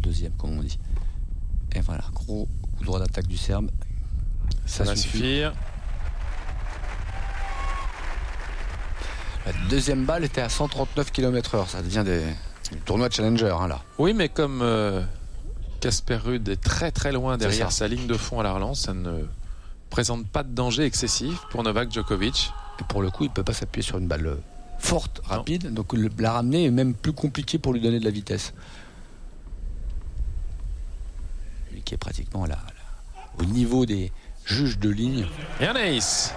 deuxième, comme on dit. Et voilà, gros coup droit d'attaque du Serbe. Ça va suffire. La deuxième balle était à 139 km/h. Ça devient du tournoi de Challenger, là. Oui, mais comme Casper Ruud est très très loin derrière sa ligne de fond à la relance, ça ne présente pas de danger excessif pour Novak Djokovic. Et pour le coup, il ne peut pas s'appuyer sur une balle forte, rapide. Non. Donc la ramener est même plus compliqué pour lui donner de la vitesse. Lui qui est pratiquement là, au niveau des juges de ligne. Et un ace.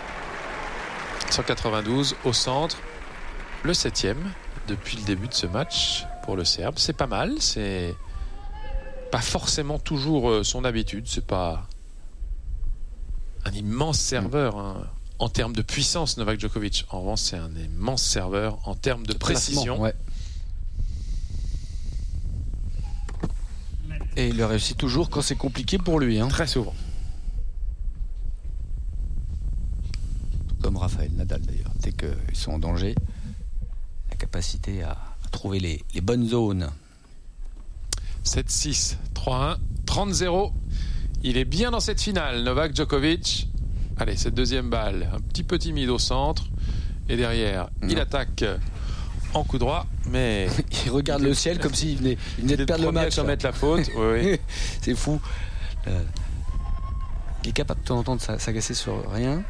192 au centre. Le 7e depuis le début de ce match pour le Serbe. C'est pas mal. C'est pas forcément toujours son habitude. C'est pas un immense serveur en termes de puissance, Novak Djokovic. En revanche, c'est un immense serveur en termes de précision. Ouais. Et il le réussit toujours quand c'est compliqué pour lui. Très souvent. Comme Rafael Nadal d'ailleurs. Dès qu'ils sont en danger, la capacité à trouver les bonnes zones. 7-6, 3-1, 30-0. Il est bien dans cette finale, Novak Djokovic. Allez, cette deuxième balle, un petit peu timide au centre. Et derrière, il attaque en coup droit, mais... il regarde le ciel comme s'il venait de perdre le match. Il mettre la faute. Oui. C'est fou. Il est capable de temps en temps de s'agacer sur rien.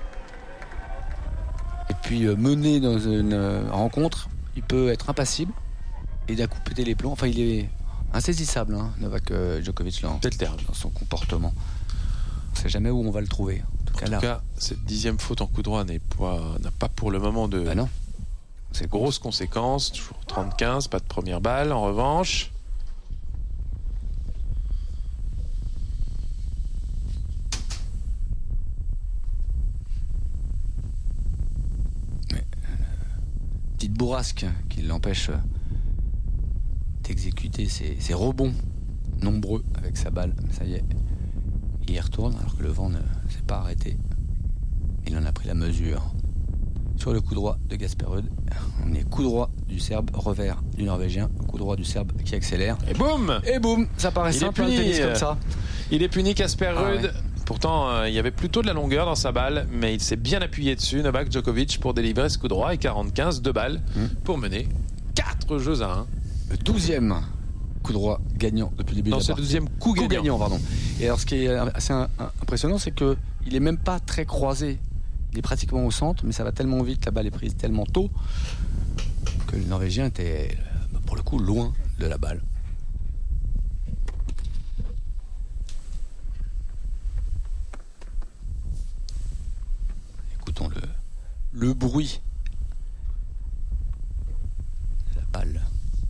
Et puis mené dans une rencontre, il peut être impassible et d'un coup péter les plombs. Enfin, il est insaisissable, Novak Djokovic, là, dans son comportement. On ne sait jamais où on va le trouver. En tout cas, cette 10e faute en coup droit n'a pas pour le moment de grosses conséquences. Toujours 30-15, pas de première balle en revanche. Petite bourrasque qui l'empêche d'exécuter ses rebonds nombreux avec sa balle. Ça y est, il y retourne alors que le vent ne s'est pas arrêté. Il en a pris la mesure. Sur le coup droit de Casper Ruud, on est coup droit du Serbe, revers du Norvégien, coup droit du Serbe qui accélère. Et boum, ça paraît simple, un tennis comme ça. Il est puni, Casper Ruud. Pourtant, il y avait plutôt de la longueur dans sa balle, mais il s'est bien appuyé dessus, Novak Djokovic, pour délivrer ce coup droit. Et 40-15, 2 balles pour mener 4 jeux à 1. Le 12e coup droit gagnant depuis le début de la partie. C'est le 12e coup gagnant. Pardon. Et alors, ce qui est assez impressionnant, c'est qu'il est même pas très croisé. Il est pratiquement au centre, mais ça va tellement vite, la balle est prise tellement tôt que le Norvégien était, pour le coup, loin de la balle. Écoutons le bruit de la balle.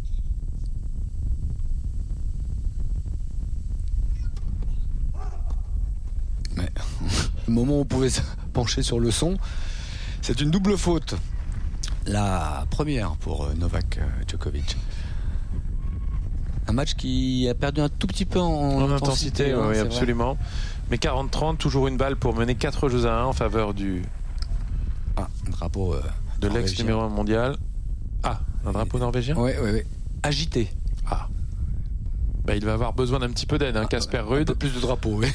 Mais le moment où on pouvait se pencher sur le son, c'est une double faute. La première pour Novak Djokovic. Un match qui a perdu un tout petit peu en intensité. Oui, absolument. Vrai. Mais 40-30, toujours une balle pour mener 4 jeux à 1 en faveur du drapeau de l'ex numéro 1 mondial. Un drapeau norvégien. Oui. Agité. Il va avoir besoin d'un petit peu d'aide, Casper Ruud. Un peu plus de drapeau, oui.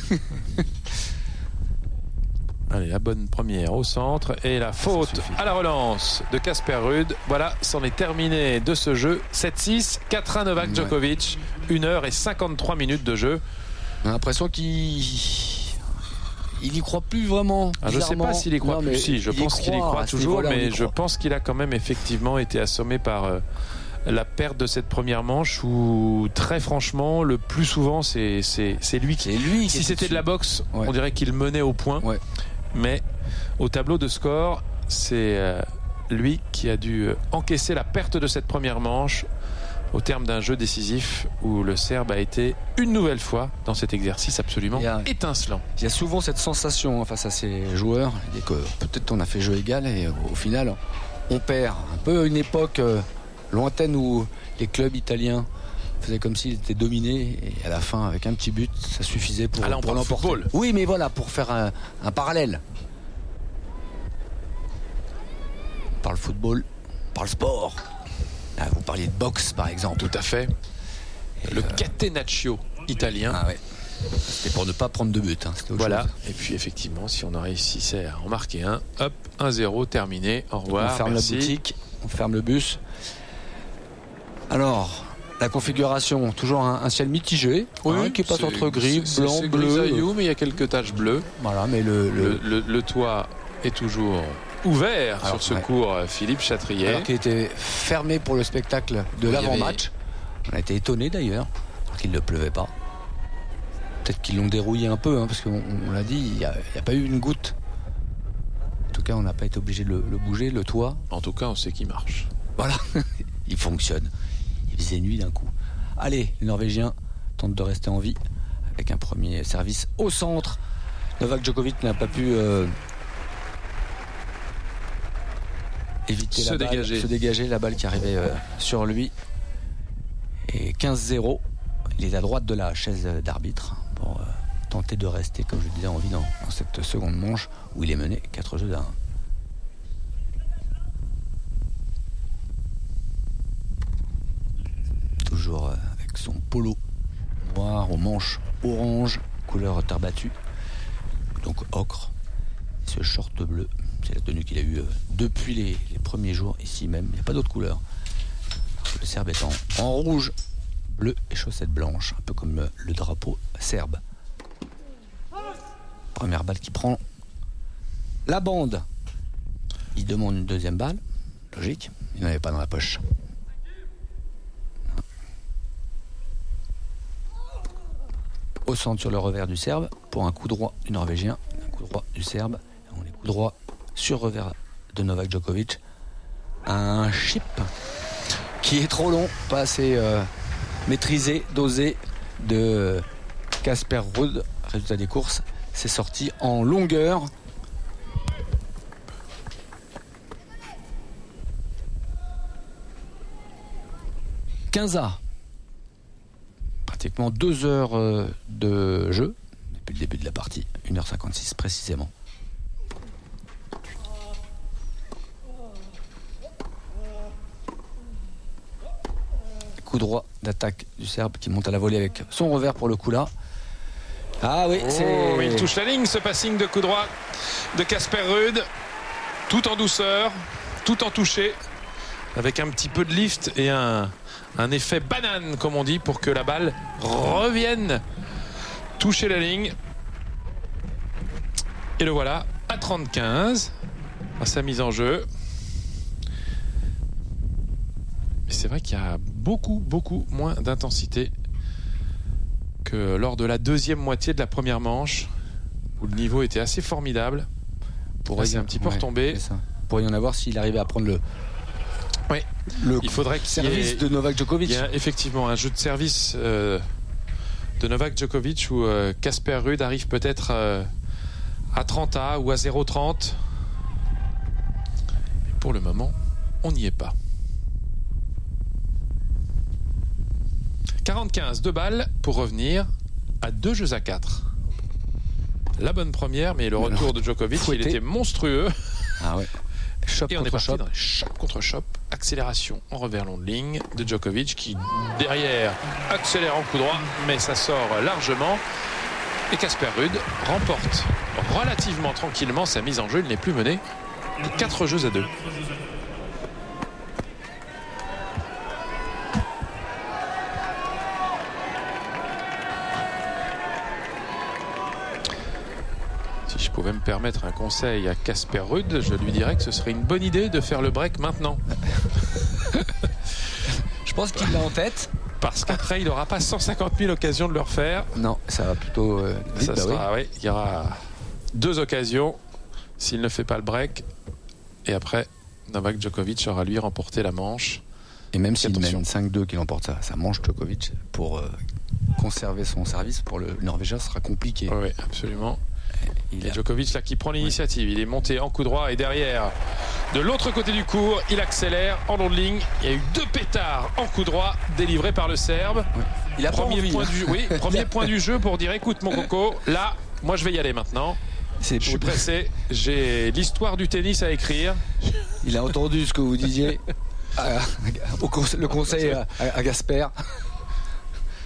Allez, la bonne première au centre et la faute à la relance de Casper Ruud. Voilà, c'en est terminé de ce jeu. 7-6, 4-1 Novak Djokovic. 1h53 de jeu. On a l'impression qu'il y croit plus vraiment. Je ne sais pas s'il y croit plus. Si, je pense qu'il y croit toujours, mais je pense qu'il a quand même effectivement été assommé par la perte de cette première manche où très franchement le plus souvent c'est lui qui si c'était de la boxe on dirait qu'il menait au point mais au tableau de score c'est lui qui a dû encaisser la perte de cette première manche au terme d'un jeu décisif où le Serbe a été une nouvelle fois dans cet exercice absolument étincelant. Il y a souvent cette sensation face à ces joueurs que peut-être on a fait jeu égal et au final on perd. Un peu une époque lointaine où les clubs italiens faisaient comme s'ils étaient dominés et à la fin avec un petit but ça suffisait pour l'emporter. Oui, mais voilà, pour faire un parallèle. On parle football, on parle sport. Là, vous parliez de boxe par exemple. Tout à fait. Le catenaccio italien. Ah ouais. C'était pour ne pas prendre de but. Voilà. Chose. Et puis effectivement, si on en réussissait à en marquer un, hop, 1-0, terminé. Au revoir. On ferme merci. la boutique, on ferme le bus. Alors, la configuration, toujours un ciel mitigé, oui, qui passe entre gris, blanc, bleu. Grisaillou, mais il y a quelques taches bleues. Voilà, mais le toit est toujours ouvert sur ce cours Philippe Chatrier. Alors qu'il était fermé pour le spectacle de l'avant-match. On a été étonnés d'ailleurs qu'il ne pleuvait pas. Peut-être qu'ils l'ont dérouillé un peu, parce qu'on l'a dit, il n'y a pas eu une goutte. En tout cas, on n'a pas été obligé de le bouger, le toit. En tout cas, on sait qu'il marche. Voilà, il fonctionne. Il faisait nuit d'un coup. Allez, les Norvégiens tentent de rester en vie avec un premier service au centre. Novak Djokovic n'a pas pu éviter se dégager la balle qui arrivait sur lui. Et 15-0. Il est à droite de la chaise d'arbitre pour tenter de rester, comme je disais, en vie dans cette seconde manche où il est mené 4 jeux à 1. Toujours avec son polo noir aux manches orange, couleur terre battue, donc ocre. Ce short bleu, c'est la tenue qu'il a eue depuis les premiers jours ici même. Il n'y a pas d'autre couleur. Le Serbe est en rouge, bleu et chaussettes blanches, un peu comme le drapeau serbe. Première balle qui prend la bande. Il demande une deuxième balle, logique. Il n'en avait pas dans la poche. Au centre sur le revers du Serbe pour un coup droit du Norvégien, un coup droit du Serbe. On est coup droit sur revers de Novak Djokovic. Un chip qui est trop long, pas assez maîtrisé, dosé de Casper Ruud. Résultat des courses, c'est sorti en longueur. Quinza. Pratiquement 2 heures de jeu depuis le début de la partie, 1h56 précisément. Coup droit d'attaque du Serbe qui monte à la volée avec son revers pour le coup là. Ah oui, il touche la ligne, ce passing de coup droit de Casper Ruud, tout en douceur, tout en touché, avec un petit peu de lift et un effet banane, comme on dit, pour que la balle revienne toucher la ligne. Et le voilà à 30-15 à sa mise en jeu. Mais c'est vrai qu'il y a beaucoup moins d'intensité que lors de la deuxième moitié de la première manche, où le niveau était assez formidable. C'est un petit peu retombé. Pour y en avoir s'il arrivait à prendre il faudrait qu'il service de Novak Djokovic. Il y a effectivement un jeu de service de Novak Djokovic où Casper Ruud arrive peut-être à 30A ou à 0,30. Mais pour le moment, on n'y est pas. 45, 2 balles pour revenir à 2 jeux à 4. La bonne première, mais le retour de Djokovic, il était monstrueux. Ah ouais. Chop et on est parti dans les chop contre chop. Accélération en revers long de ligne de Djokovic qui, derrière, accélère en coup droit, mais ça sort largement. Et Casper Ruud remporte relativement tranquillement sa mise en jeu. Il n'est plus mené de 4 jeux à 2. Si je pouvais me permettre un conseil à Casper Ruud, je lui dirais que ce serait une bonne idée de faire le break maintenant. Je pense qu'il l'a en tête. Parce qu'après, il n'aura pas 150 000 occasions de le refaire. Non, ça va plutôt vite. Il y aura 2 occasions s'il ne fait pas le break. Et après, Novak Djokovic aura lui remporté la manche. Et même s'il mène 5-2 qu'il emporte sa manche, Djokovic, pour conserver son service, pour le Norvégien, ce sera compliqué. Oui, absolument. Et Djokovic là qui prend l'initiative, il est monté en coup droit et derrière de l'autre côté du court il accélère en long de ligne. Il y a eu 2 pétards en coup droit délivrés par le Serbe. Il a premier point du jeu pour dire écoute mon coco, là moi je vais y aller maintenant. Je suis pressé, j'ai l'histoire du tennis à écrire. Il a entendu ce que vous disiez, le conseil à Casper.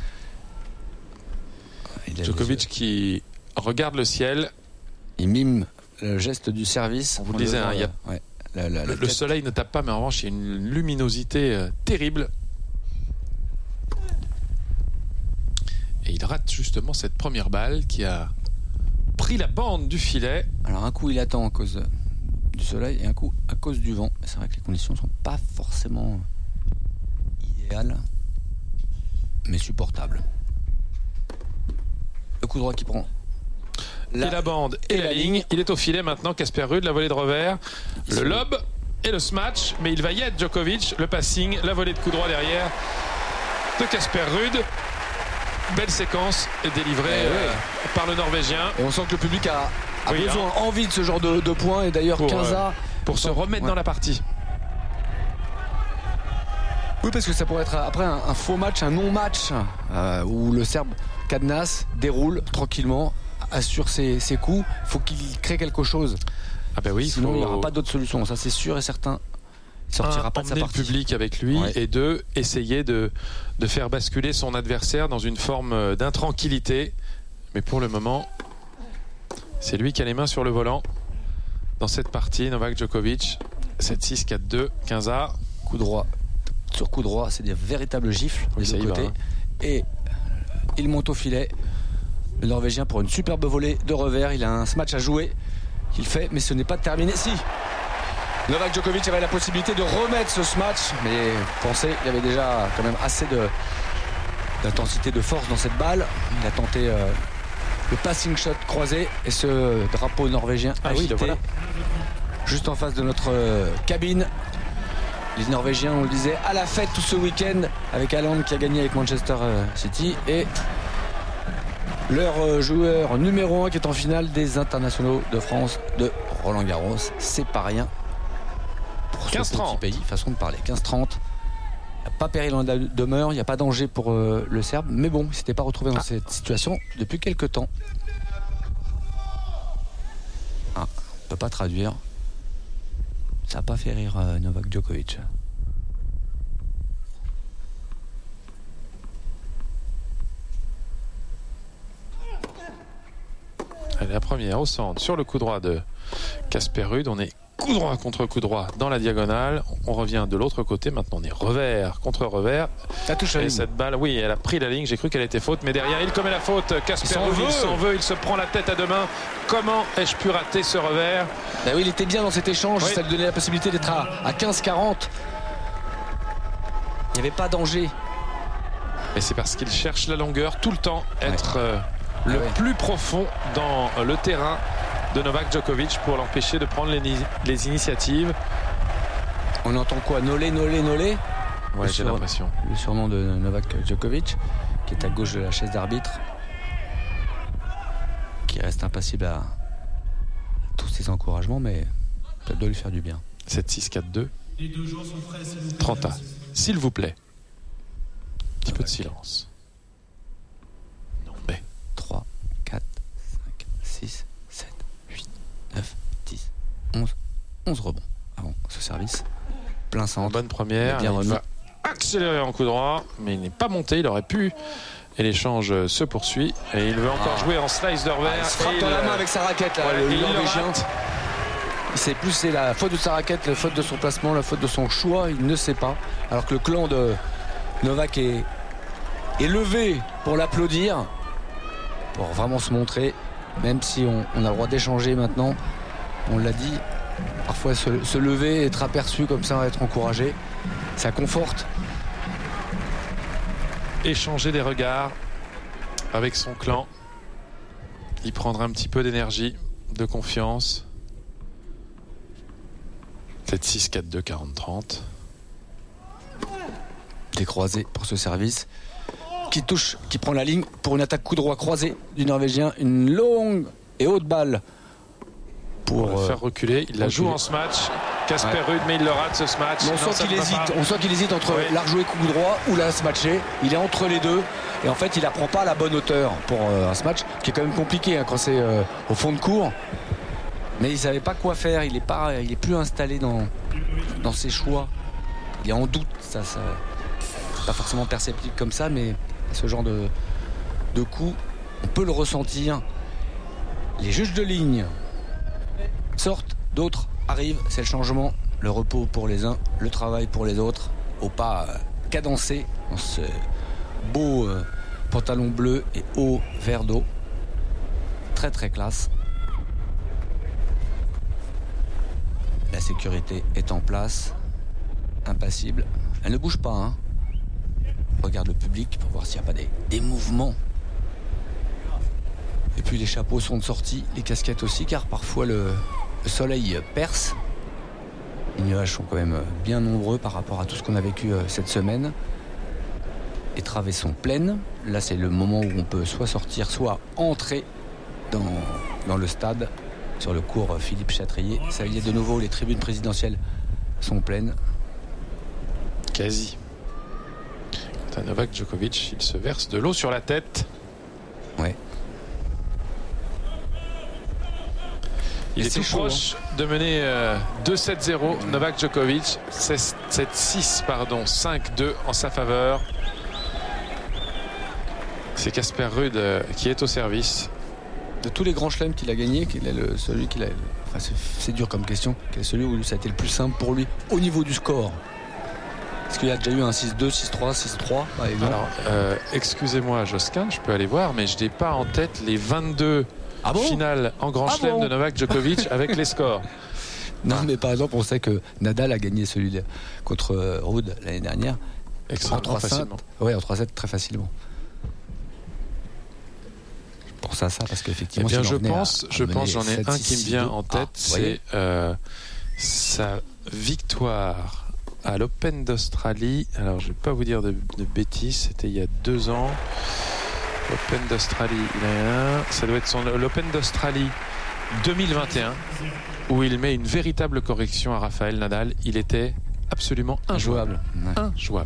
Djokovic qui regarde le ciel. Il mime le geste du service. On vous disait, le soleil ne tape pas, mais en revanche, il y a une luminosité terrible. Et il rate justement cette première balle qui a pris la bande du filet. Alors un coup, il attend à cause du soleil et un coup à cause du vent. C'est vrai que les conditions ne sont pas forcément idéales, mais supportables. Le coup droit qui prend. Et la bande et la ligne. Il est au filet maintenant, Casper Ruud, la volée de revers, le lob et le smash. Mais il va y être Djokovic, le passing, la volée de coup droit derrière de Casper Ruud. Belle séquence délivrée par le Norvégien. Et on sent que le public a besoin, envie de ce genre de points. Et d'ailleurs, Quinza pour se remettre dans la partie. Oui, parce que ça pourrait être après un faux match, un non-match, où le Serbe cadenasse, déroule tranquillement, assure ses coups. Il faut qu'il crée quelque chose. Ah ben oui, sinon il n'y aura pas d'autre solution. Ça, c'est sûr et certain. Il sortira pas de sa partie. Le public avec lui et deux, essayer de faire basculer son adversaire dans une forme d'intranquillité. Mais pour le moment, c'est lui qui a les mains sur le volant dans cette partie. Novak Djokovic, 7-6, 4-2, 15A. Coup droit sur coup droit, c'est des véritables gifles des deux côtés. Et il monte au filet. Le Norvégien pour une superbe volée de revers. Il a un match à jouer qu'il fait, mais ce n'est pas terminé. Si Novak Djokovic avait la possibilité de remettre ce match, mais pensez, il y avait déjà quand même assez d'intensité, de force dans cette balle. Il a tenté le passing shot croisé et ce drapeau norvégien agité juste en face de notre cabine. Les Norvégiens, on le disait, à la fête tout ce week-end avec Haaland qui a gagné avec Manchester City et leur joueur numéro 1 qui est en finale des internationaux de France de Roland Garros. C'est pas rien pour ce petit pays, façon de parler. 15-30. Il n'y a pas péril en demeure, il n'y a pas danger pour le Serbe, mais bon, il ne s'était pas retrouvé dans cette situation depuis quelques temps. On ne peut pas traduire. Ça n'a pas fait rire Novak Djokovic. Allez, la première au centre sur le coup droit de Casper Ruud. On est coup droit contre coup droit dans la diagonale. On revient de l'autre côté. Maintenant, on est revers contre revers. Ça touche la ligne. Cette balle, oui, elle a pris la ligne. J'ai cru qu'elle était faute, mais derrière, il commet la faute. Casper Ruud, il s'en veut. Il se prend la tête à deux mains. Comment ai-je pu rater ce revers? Ben oui, il était bien dans cet échange. Ça lui donnait la possibilité d'être à 15-40. Il n'y avait pas danger. Mais c'est parce qu'il cherche la longueur tout le temps, être le plus profond dans le terrain de Novak Djokovic pour l'empêcher de prendre les initiatives. On entend quoi? Nolé. Ouais, j'ai l'impression. Le surnom de Novak Djokovic, qui est à gauche de la chaise d'arbitre, qui reste impassible à tous ces encouragements, mais ça doit lui faire du bien. 7-6-4-2. 30A. S'il vous plaît. Un petit peu de silence. Non, mais. 3, 4, 5, 6, 7, 8, 9, 10, 11. 11 rebonds avant ce service. Plein centre. Bonne première. Bien il va accélérer en coup droit, mais il n'est pas monté. Il aurait pu. Et l'échange se poursuit. Et il veut encore jouer en slice de revers. Il se frappe dans la main avec sa raquette. Là, le Norvégien. Il sait plus c'est la faute de sa raquette, la faute de son placement, la faute de son choix. Il ne sait pas. Alors que le clan de Novak est levé pour l'applaudir, pour vraiment se montrer, même si on a le droit d'échanger maintenant. On l'a dit, parfois se lever, être aperçu comme ça, être encouragé, ça conforte. Échanger des regards avec son clan. Il prendra un petit peu d'énergie, de confiance. 7-6, 4-2, 40-30. Décroisé pour ce service. Qui touche, qui prend la ligne pour une attaque coup droit croisé du Norvégien. Une longue et haute balle pour le faire reculer. Il la joue en smash. Casper Ruud, mais il le rate ce smash. On sent qu'il hésite entre la rejouer coup droit ou la smatcher. Il est entre les deux et en fait il n'apprend pas à la bonne hauteur pour un smash qui est quand même compliqué quand c'est au fond de court. Mais il ne savait pas quoi faire. Il est plus installé dans ses choix. Il est en doute. Ça c'est pas forcément perceptible comme ça, mais ce genre de coup On peut le ressentir. Les juges de ligne sortent, d'autres arrivent. C'est le changement. Le repos pour les uns, le travail pour les autres. Au pas cadencé dans ce beau pantalon bleu et haut vert d'eau. Très très classe. La sécurité est en place. Impassible. Elle ne bouge pas, hein. Regarde le public pour voir s'il n'y a pas des mouvements. Et puis les chapeaux sont de sortie, les casquettes aussi, car parfois le soleil perce. Les nuages sont quand même bien nombreux par rapport à tout ce qu'on a vécu cette semaine. Les travées sont pleines. Là, c'est le moment où on peut soit sortir, soit entrer dans le stade, sur le cours Philippe Chatrier. Ça y est, de nouveau, les tribunes présidentielles sont pleines. Quasi. Quant à Novak Djokovic, il se verse de l'eau sur la tête. Ouais. Il est tout proche de mener 2-7-0. Novak Djokovic, 7-6, 5-2 en sa faveur. C'est Casper Ruud qui est au service. De tous les grands chelems qu'il a gagnés, celui qu'il a. Enfin, c'est dur comme question. Quel est celui où ça a été le plus simple pour lui au niveau du score? Est-ce qu'il y a déjà eu un 6-2, 6-3, 6-3 par exemple? Alors, excusez-moi Josquin, je peux aller voir, mais je n'ai pas en tête les 22 finales en grand chelem de Novak Djokovic avec les scores. Non, mais par exemple, on sait que Nadal a gagné celui contre Ruud l'année dernière. Extrêmement facilement. Oui, en 3-7 très facilement. Pour ça, parce qu'effectivement, eh bien, je pense, j'en ai un qui me vient en tête, c'est sa victoire à l'Open d'Australie. Alors, je ne vais pas vous dire de bêtises, c'était il y a 2 ans. L'Open d'Australie, ça doit être l'Open d'Australie 2021, où il met une véritable correction à Rafael Nadal. Il était absolument injouable. Injouable.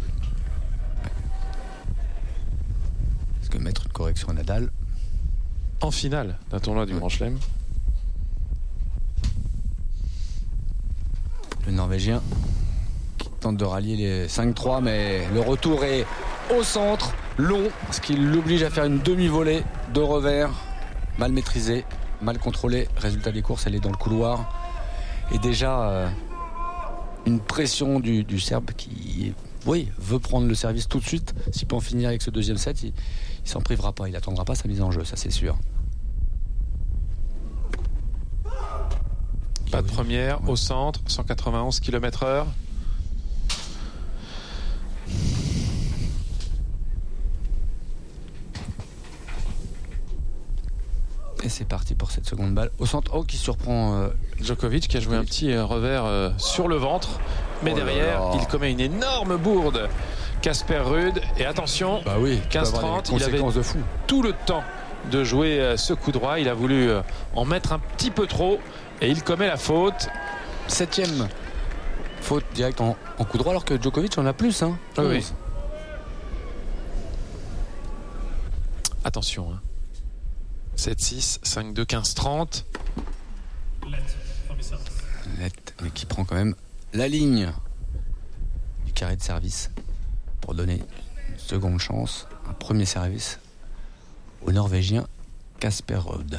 Parce que mettre une correction à Nadal en finale d'un tournoi du Grand Chelem. Le Norvégien qui tente de rallier les 5-3, mais le retour est au centre, long, ce qui l'oblige à faire une demi-volée de revers, mal maîtrisée, mal contrôlée. Résultat des courses, elle est dans le couloir. Et déjà une pression du Serbe qui veut prendre le service tout de suite. S'il peut en finir avec ce deuxième set, il s'en privera pas, il n'attendra pas sa mise en jeu, ça c'est sûr. Pas de première, au centre, 191 km/h. Et c'est parti pour cette seconde balle. Au centre, qui surprend Djokovic qui a joué un petit revers sur le ventre. Mais derrière, il commet une énorme bourde. Casper Ruud. Et attention, 15-30, il avait de fou. tout le temps de jouer ce coup droit. Il a voulu en mettre un petit peu trop. Et il commet la faute. 7e faute directe en coup droit, alors que Djokovic en a plus. Oui. Attention. 7-6, 5-2, 15-30. Mais qui prend quand même la ligne du carré de service pour donner une seconde chance, un premier service au Norvégien Casper Ruud.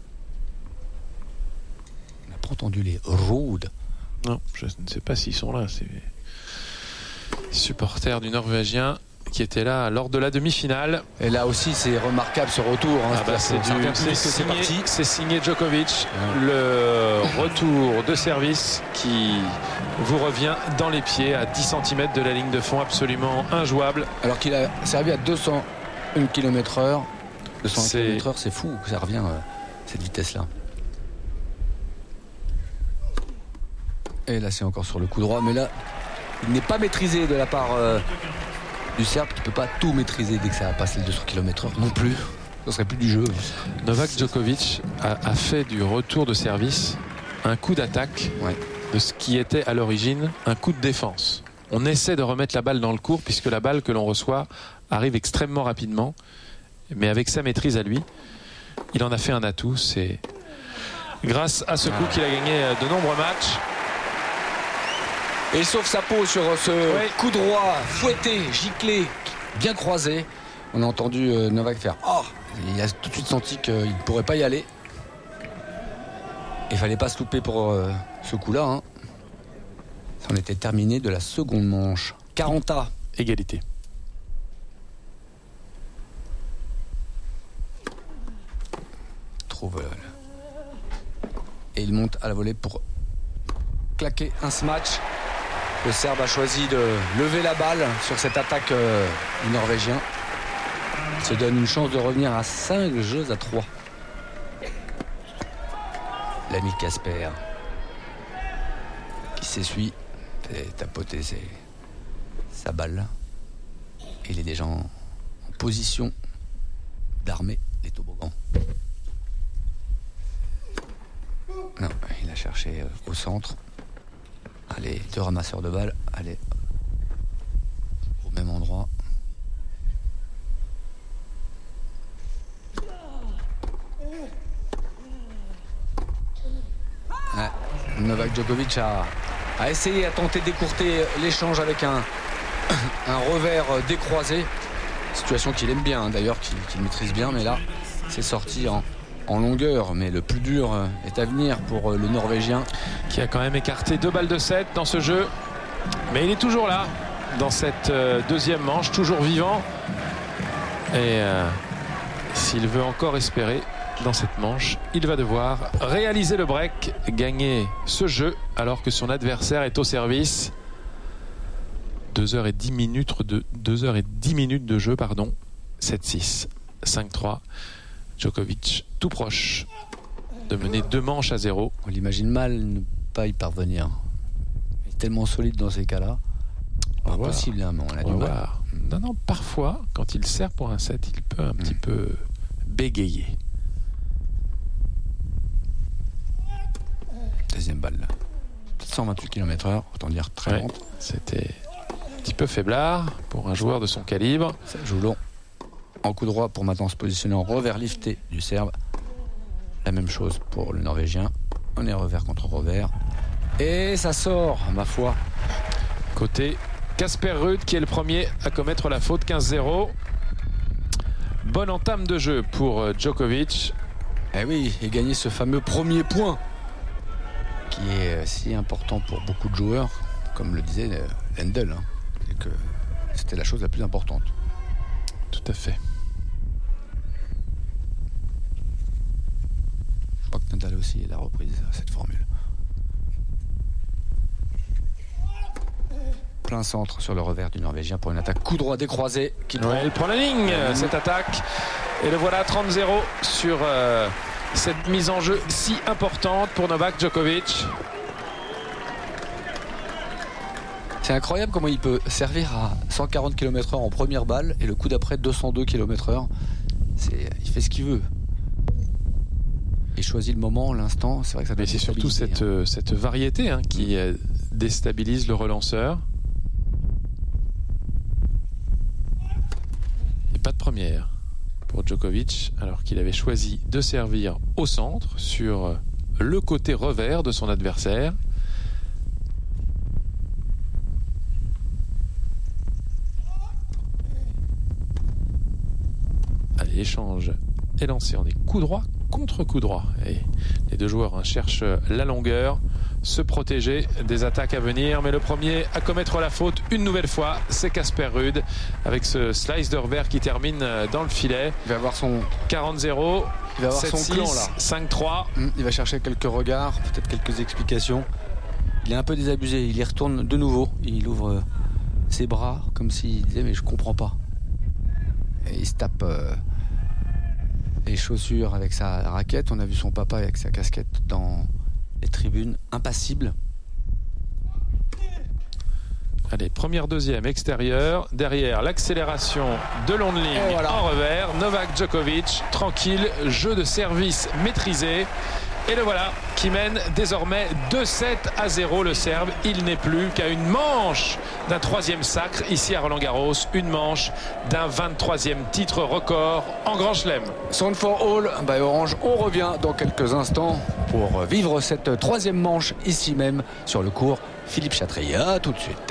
On n'a pas entendu les Ruud. Non, je ne sais pas s'ils sont là. C'est supporters du Norvégien qui était là lors de la demi-finale. Et là aussi, c'est remarquable ce retour. C'est signé Djokovic. Le retour de service qui vous revient dans les pieds à 10 cm de la ligne de fond, absolument injouable. Alors qu'il a servi à 201 km/h. 201 km/h, c'est fou que ça revient cette vitesse-là. Et là, c'est encore sur le coup droit. Mais là, il n'est pas maîtrisé de la part du Serbe qui ne peut pas tout maîtriser dès que ça passe les 200 km/h non plus. Ce serait plus du jeu. Novak Djokovic a fait du retour de service un coup d'attaque de ce qui était à l'origine un coup de défense. On essaie de remettre la balle dans le court puisque la balle que l'on reçoit arrive extrêmement rapidement. Mais avec sa maîtrise à lui, il en a fait un atout. C'est grâce à ce coup qu'il a gagné de nombreux matchs. Et il sauve sa peau sur ce coup droit fouetté, giclé, bien croisé. On a entendu Novak faire Il a tout de suite senti qu'il ne pourrait pas y aller. Il fallait pas se louper pour ce coup-là. Hein. Ça en était terminé de la seconde manche. 40 égalité. Trouve et il monte à la volée pour claquer un smash. Le Serbe a choisi de lever la balle sur cette attaque du Norvégien. Il se donne une chance de revenir à 5 jeux à 3. L'ami Casper qui s'essuie, fait tapoter sa balle. Et il est déjà en position d'armer les toboggans. Non, il a cherché au centre. Allez, 2 ramasseurs de balles. Allez, au même endroit. Ouais, Novak Djokovic a essayé, a tenté d'écourter l'échange avec un revers décroisé. Situation qu'il aime bien, d'ailleurs, qu'il maîtrise bien. Mais là, c'est sorti en longueur, mais le plus dur est à venir pour le Norvégien. Qui a quand même écarté 2 balles de 7 dans ce jeu. Mais il est toujours là, dans cette deuxième manche, toujours vivant. Et s'il veut encore espérer dans cette manche, il va devoir réaliser le break, gagner ce jeu, alors que son adversaire est au service. 2h10 minutes de jeu, pardon. 7-6, 5-3. Djokovic tout proche de mener 2 manches à 0. On l'imagine mal ne pas y parvenir. Il est tellement solide dans ces cas-là. Impossible, hein, mais on a du mal. Non, parfois, quand il sert pour un set, il peut un petit peu bégayer. Deuxième balle, là. 128 km/h, autant dire très lente. C'était un petit peu faiblard pour un joueur de son calibre. Ça joue long. En coup droit pour maintenant se positionner en revers lifté du Serbe. La même chose pour le Norvégien. On est revers contre revers. Et ça sort, ma foi. Côté Casper Ruud qui est le premier à commettre la faute. 15-0. Bonne entame de jeu pour Djokovic. Eh oui, et gagner ce fameux premier point qui est si important pour beaucoup de joueurs, comme le disait Lendl. Hein, et que c'était la chose la plus importante. Tout à fait. Je crois que Nadal aussi a reprise cette formule. Plein centre sur le revers du Norvégien pour une attaque coup droit décroisé. Il prend la ligne, cette attaque. Et le voilà 30-0 sur cette mise en jeu si importante pour Novak Djokovic. C'est incroyable comment il peut servir à 140 km/h en première balle et le coup d'après 202 km/h. Il fait ce qu'il veut. Il choisit le moment, l'instant. C'est vrai que ça doit. Mais c'est surtout cette variété qui déstabilise le relanceur. Et pas de première pour Djokovic, alors qu'il avait choisi de servir au centre sur le côté revers de son adversaire. L'échange est lancé en des coups droits contre coups droits. Et les deux joueurs cherchent la longueur, se protéger des attaques à venir. Mais le premier à commettre la faute une nouvelle fois, c'est Casper Ruud avec ce slice de revers qui termine dans le filet. Il va avoir son 40-0. Il va avoir son clan là. 5-3. Il va chercher quelques regards, peut-être quelques explications. Il est un peu désabusé. Il y retourne de nouveau. Il ouvre ses bras comme s'il disait mais je comprends pas. Et il se tape les chaussures avec sa raquette. On a vu son papa avec sa casquette dans les tribunes, impassible. Allez, première, deuxième, extérieur. Derrière, l'accélération de long de ligne en revers. Novak Djokovic, tranquille, jeu de service maîtrisé. Et le voilà qui mène désormais 2-7-0 le Serbe. Il n'est plus qu'à une manche d'un 3e sacre ici à Roland-Garros. Une manche d'un 23e titre record en Grand Chelem. Sound for All, by Orange. On revient dans quelques instants pour vivre cette 3e manche ici même sur le court Philippe Chatrier. À tout de suite.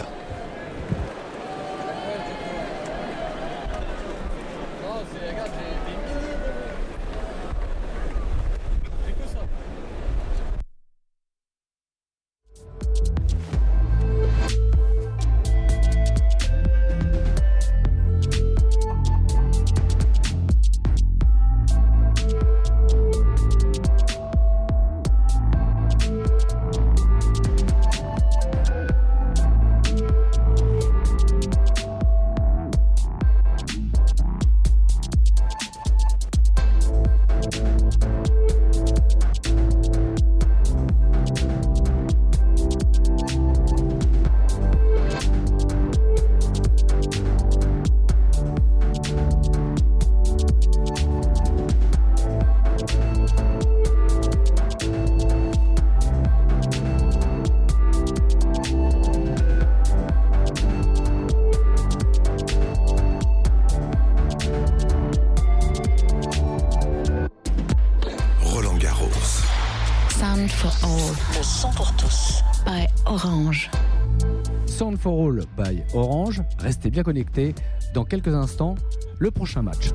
Sound for All. Le son pour tous. By Orange. Sound for All by Orange. Restez bien connectés. Dans quelques instants, le prochain match.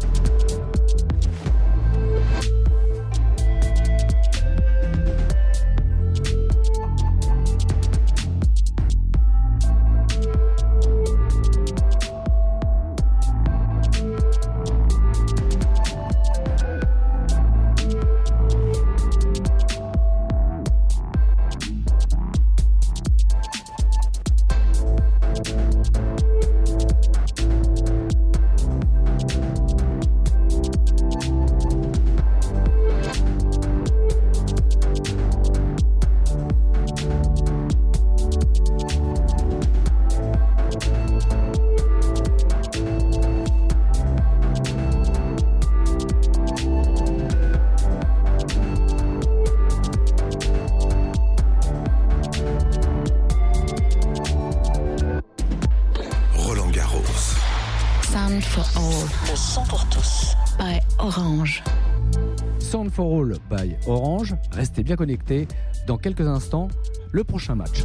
Sound for All by Orange. Restez bien connectés. Dans quelques instants, le prochain match.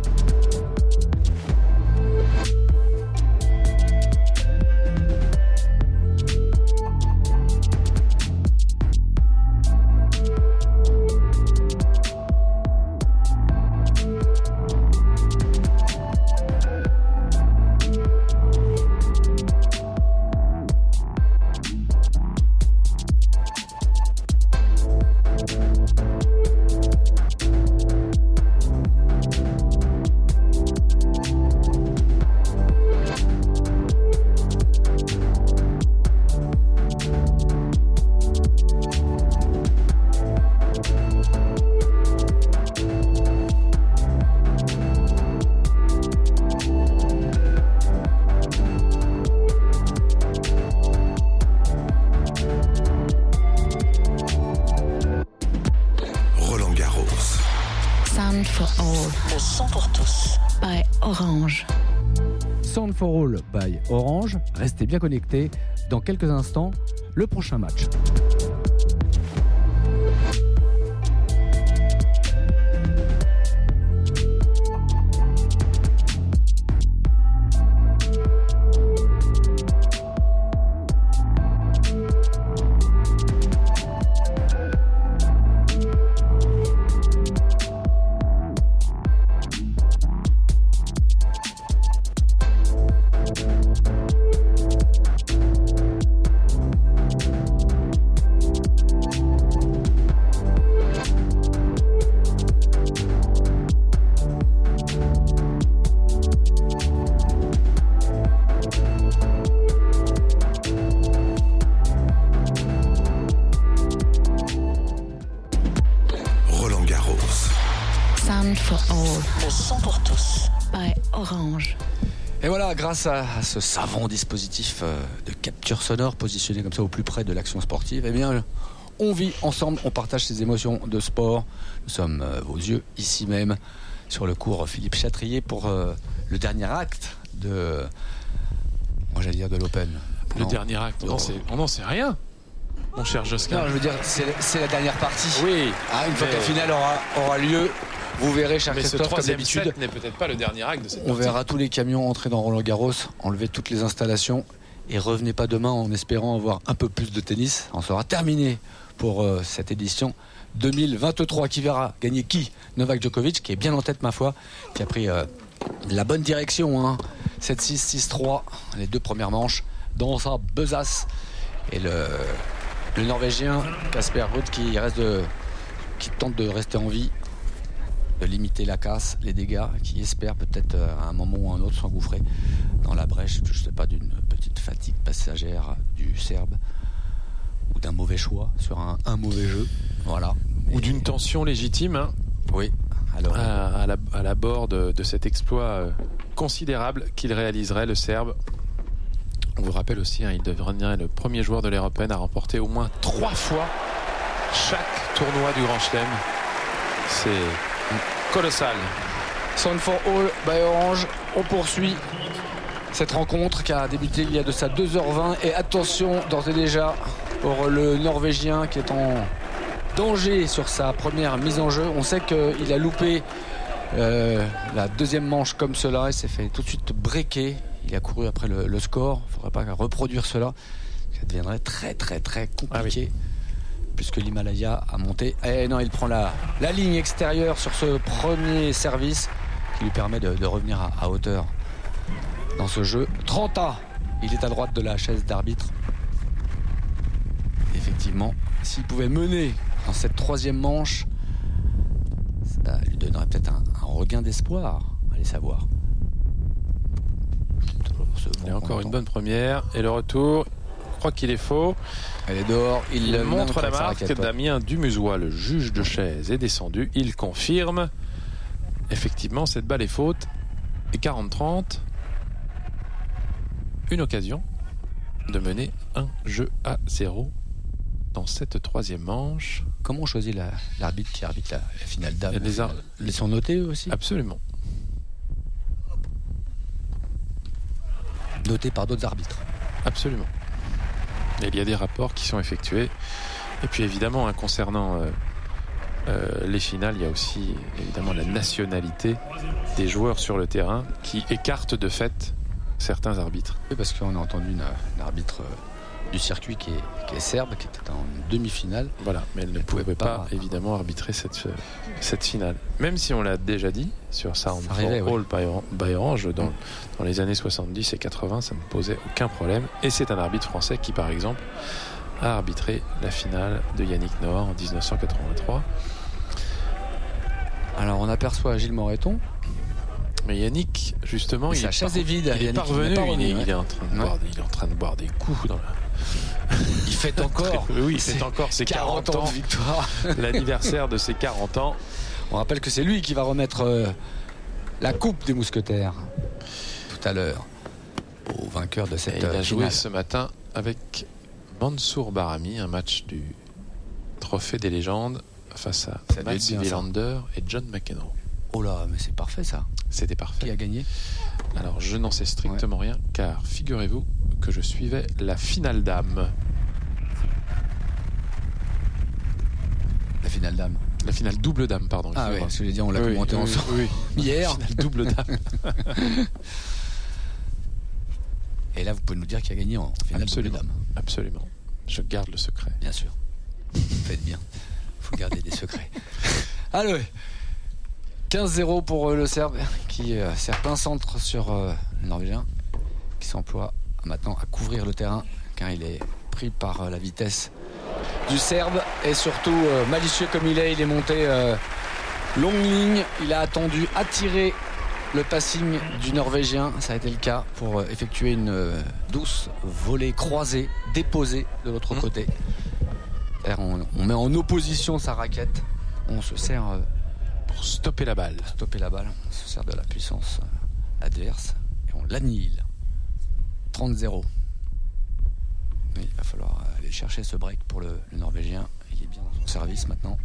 Sound for All by Orange. Restez bien connectés. Dans quelques instants, le prochain match. Et voilà, grâce à ce savant dispositif de capture sonore positionné comme ça au plus près de l'action sportive, eh bien, on vit ensemble, on partage ces émotions de sport. Nous sommes vos yeux ici même sur le cours Philippe Chatrier pour le dernier acte de, moi j'allais dire de l'Open. Le dernier acte, non, c'est rien. Mon cher Josquin. Non, je veux dire, c'est la dernière partie. Oui. Une fois que la finale aura lieu, vous verrez, cher Christophe, comme d'habitude. Set n'est peut-être pas le dernier acte de cette partie. On verra tous les camions entrer dans Roland-Garros, enlever toutes les installations et revenez pas demain en espérant avoir un peu plus de tennis. On sera terminé pour cette édition 2023 qui verra gagner qui ? Novak Djokovic, qui est bien en tête, ma foi, qui a pris la bonne direction. 7-6, 6-3, les deux premières manches dans sa besace. Et le Norvégien Casper Ruud qui tente de rester en vie, de limiter la casse, les dégâts, qui espère peut-être à un moment ou à un autre s'engouffrer dans la brèche, je ne sais pas, d'une petite fatigue passagère du Serbe ou d'un mauvais choix sur un mauvais jeu, voilà. Ou d'une tension légitime. Oui. Alors, à l'abord de cet exploit considérable qu'il réaliserait, le Serbe. On vous rappelle aussi, il deviendrait le premier joueur de l'ère européenne à remporter au moins 3 fois chaque tournoi du Grand Chelem. C'est colossal. Sound for All by Orange. On poursuit cette rencontre qui a débuté il y a de ça 2h20. Et attention, d'ores et déjà, pour le Norvégien qui est en danger sur sa première mise en jeu. On sait qu'il a loupé la deuxième manche comme cela. Il s'est fait tout de suite breaker. Il a couru après le score. Il ne faudrait pas reproduire cela. Ça deviendrait très très très compliqué. Puisque l'Himalaya a monté. Et non, il prend la ligne extérieure sur ce premier service qui lui permet de revenir à hauteur dans ce jeu. 30A, il est à droite de la chaise d'arbitre. Effectivement, s'il pouvait mener dans cette troisième manche, ça lui donnerait peut-être un regain d'espoir. Allez savoir. Il y a encore une bonne première. Et le retour, je crois qu'il est faux. Elle est dehors. Il montre la marque. Damien Dumusois, le juge de chaise, est descendu. Il confirme. Effectivement, cette balle est faute. Et 40-30. Une occasion de mener un jeu à 0 dans cette troisième manche. Comment on choisit l'arbitre qui arbitre la finale dame? Les sont notés eux aussi? Absolument. Notés par d'autres arbitres? Absolument. Et il y a des rapports qui sont effectués. Et puis évidemment, concernant les finales, il y a aussi évidemment la nationalité des joueurs sur le terrain qui écarte de fait certains arbitres. Oui, parce qu'on a entendu une arbitre du circuit qui est serbe, qui était en demi-finale. Voilà, mais elle ne pouvait pas évidemment arbitrer cette finale. Même si on l'a déjà dit sur Sound for All by Orange, dans les années 70 et 80, ça ne posait aucun problème. Et c'est un arbitre français qui, par exemple, a arbitré la finale de Yannick Noah en 1983. Alors on aperçoit Gilles Moreton. Mais Yannick, justement, sa chaise est vide. Il est parvenu. Il est en train de boire des coups dans la... Il fête encore. Oui, il fête encore ses 40 ans de victoire. L'anniversaire de ses 40 ans. On rappelle que c'est lui qui va remettre la coupe des mousquetaires tout à l'heure au vainqueur de cette finale. Il a joué ce matin avec Mansour Barami, un match du Trophée des légendes face à Mats Wilander et John McEnroe. Oh là, mais c'est parfait ça. C'était parfait. Qui a gagné? Alors je n'en sais strictement rien, car figurez-vous que je suivais la finale dame. La finale dame. La finale double dame, pardon. Ah oui, je l'ai dit, on l'a commenté ensemble. Oui. Hier. La finale double dame. Et là, vous pouvez nous dire qui a gagné en finale double dame. Absolument. Je garde le secret. Bien sûr. Faites bien. Il faut garder des secrets. Allez. 15-0 pour le Serbe qui sert plein centre sur le Norvégien qui s'emploie maintenant à couvrir le terrain car il est pris par la vitesse du Serbe et surtout malicieux comme il est monté longue ligne, il a attendu attirer le passing du Norvégien, ça a été le cas pour effectuer une douce volée croisée déposée de l'autre côté. On met en opposition sa raquette, on se sert pour stopper la balle. On se sert de la puissance adverse et on l'annihile. 30-0. Il va falloir aller chercher ce break pour le Norvégien. Il est bien dans son service maintenant.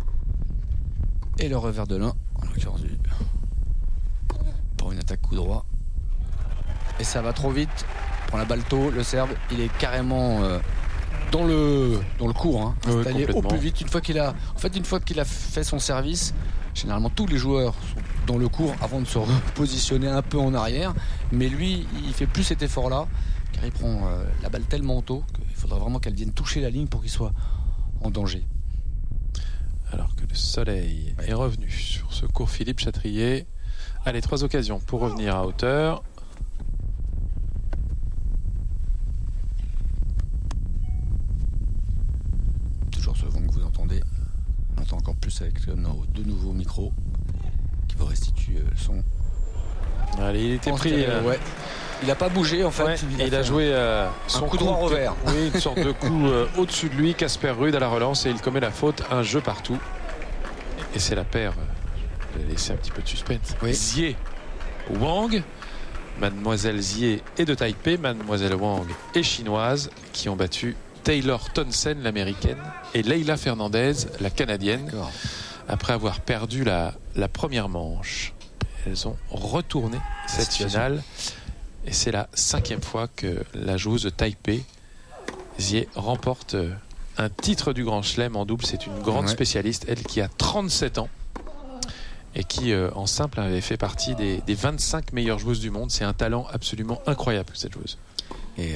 Et le revers de l'un, en l'occurrence pour une attaque coup droit. Et ça va trop vite. Il prend la balle tôt. Le Serbe, il est carrément dans le cours. Installé au plus vite. Une fois qu'il a fait son service, généralement tous les joueurs sont dans le cours avant de se repositionner un peu en arrière. Mais lui, il fait plus cet effort-là, car il prend la balle tellement tôt qu'il faudra vraiment qu'elle vienne toucher la ligne pour qu'il soit en danger. Alors que le soleil est revenu sur ce cours Philippe Chatrier. Allez, 3 occasions pour revenir à hauteur. Toujours ce vent que vous entendez. On entend encore plus avec nos 2 nouveaux micros qui vous restituent le son. Allez, il était pris. Il n'a pas bougé en fait. Ouais, il a joué son coup droit revers. Oui, une sorte de coup au-dessus de lui. Casper Ruud à la relance et il commet la faute. Un jeu partout. Et c'est la paire. Je vais laisser un petit peu de suspense. Oui. Xie Wang. Mademoiselle Xie est de Taipei. Mademoiselle Wang est chinoise, qui ont battu Taylor Townsend, l'américaine, et Leila Fernandez, la canadienne. D'accord. Après avoir perdu la première manche, elles ont retourné cette finale. Et c'est la 5e fois que la joueuse de Taipei, Xie, remporte un titre du Grand Chelem en double. C'est une grande spécialiste, elle qui a 37 ans et qui en simple avait fait partie des 25 meilleures joueuses du monde. C'est un talent absolument incroyable, cette joueuse. Et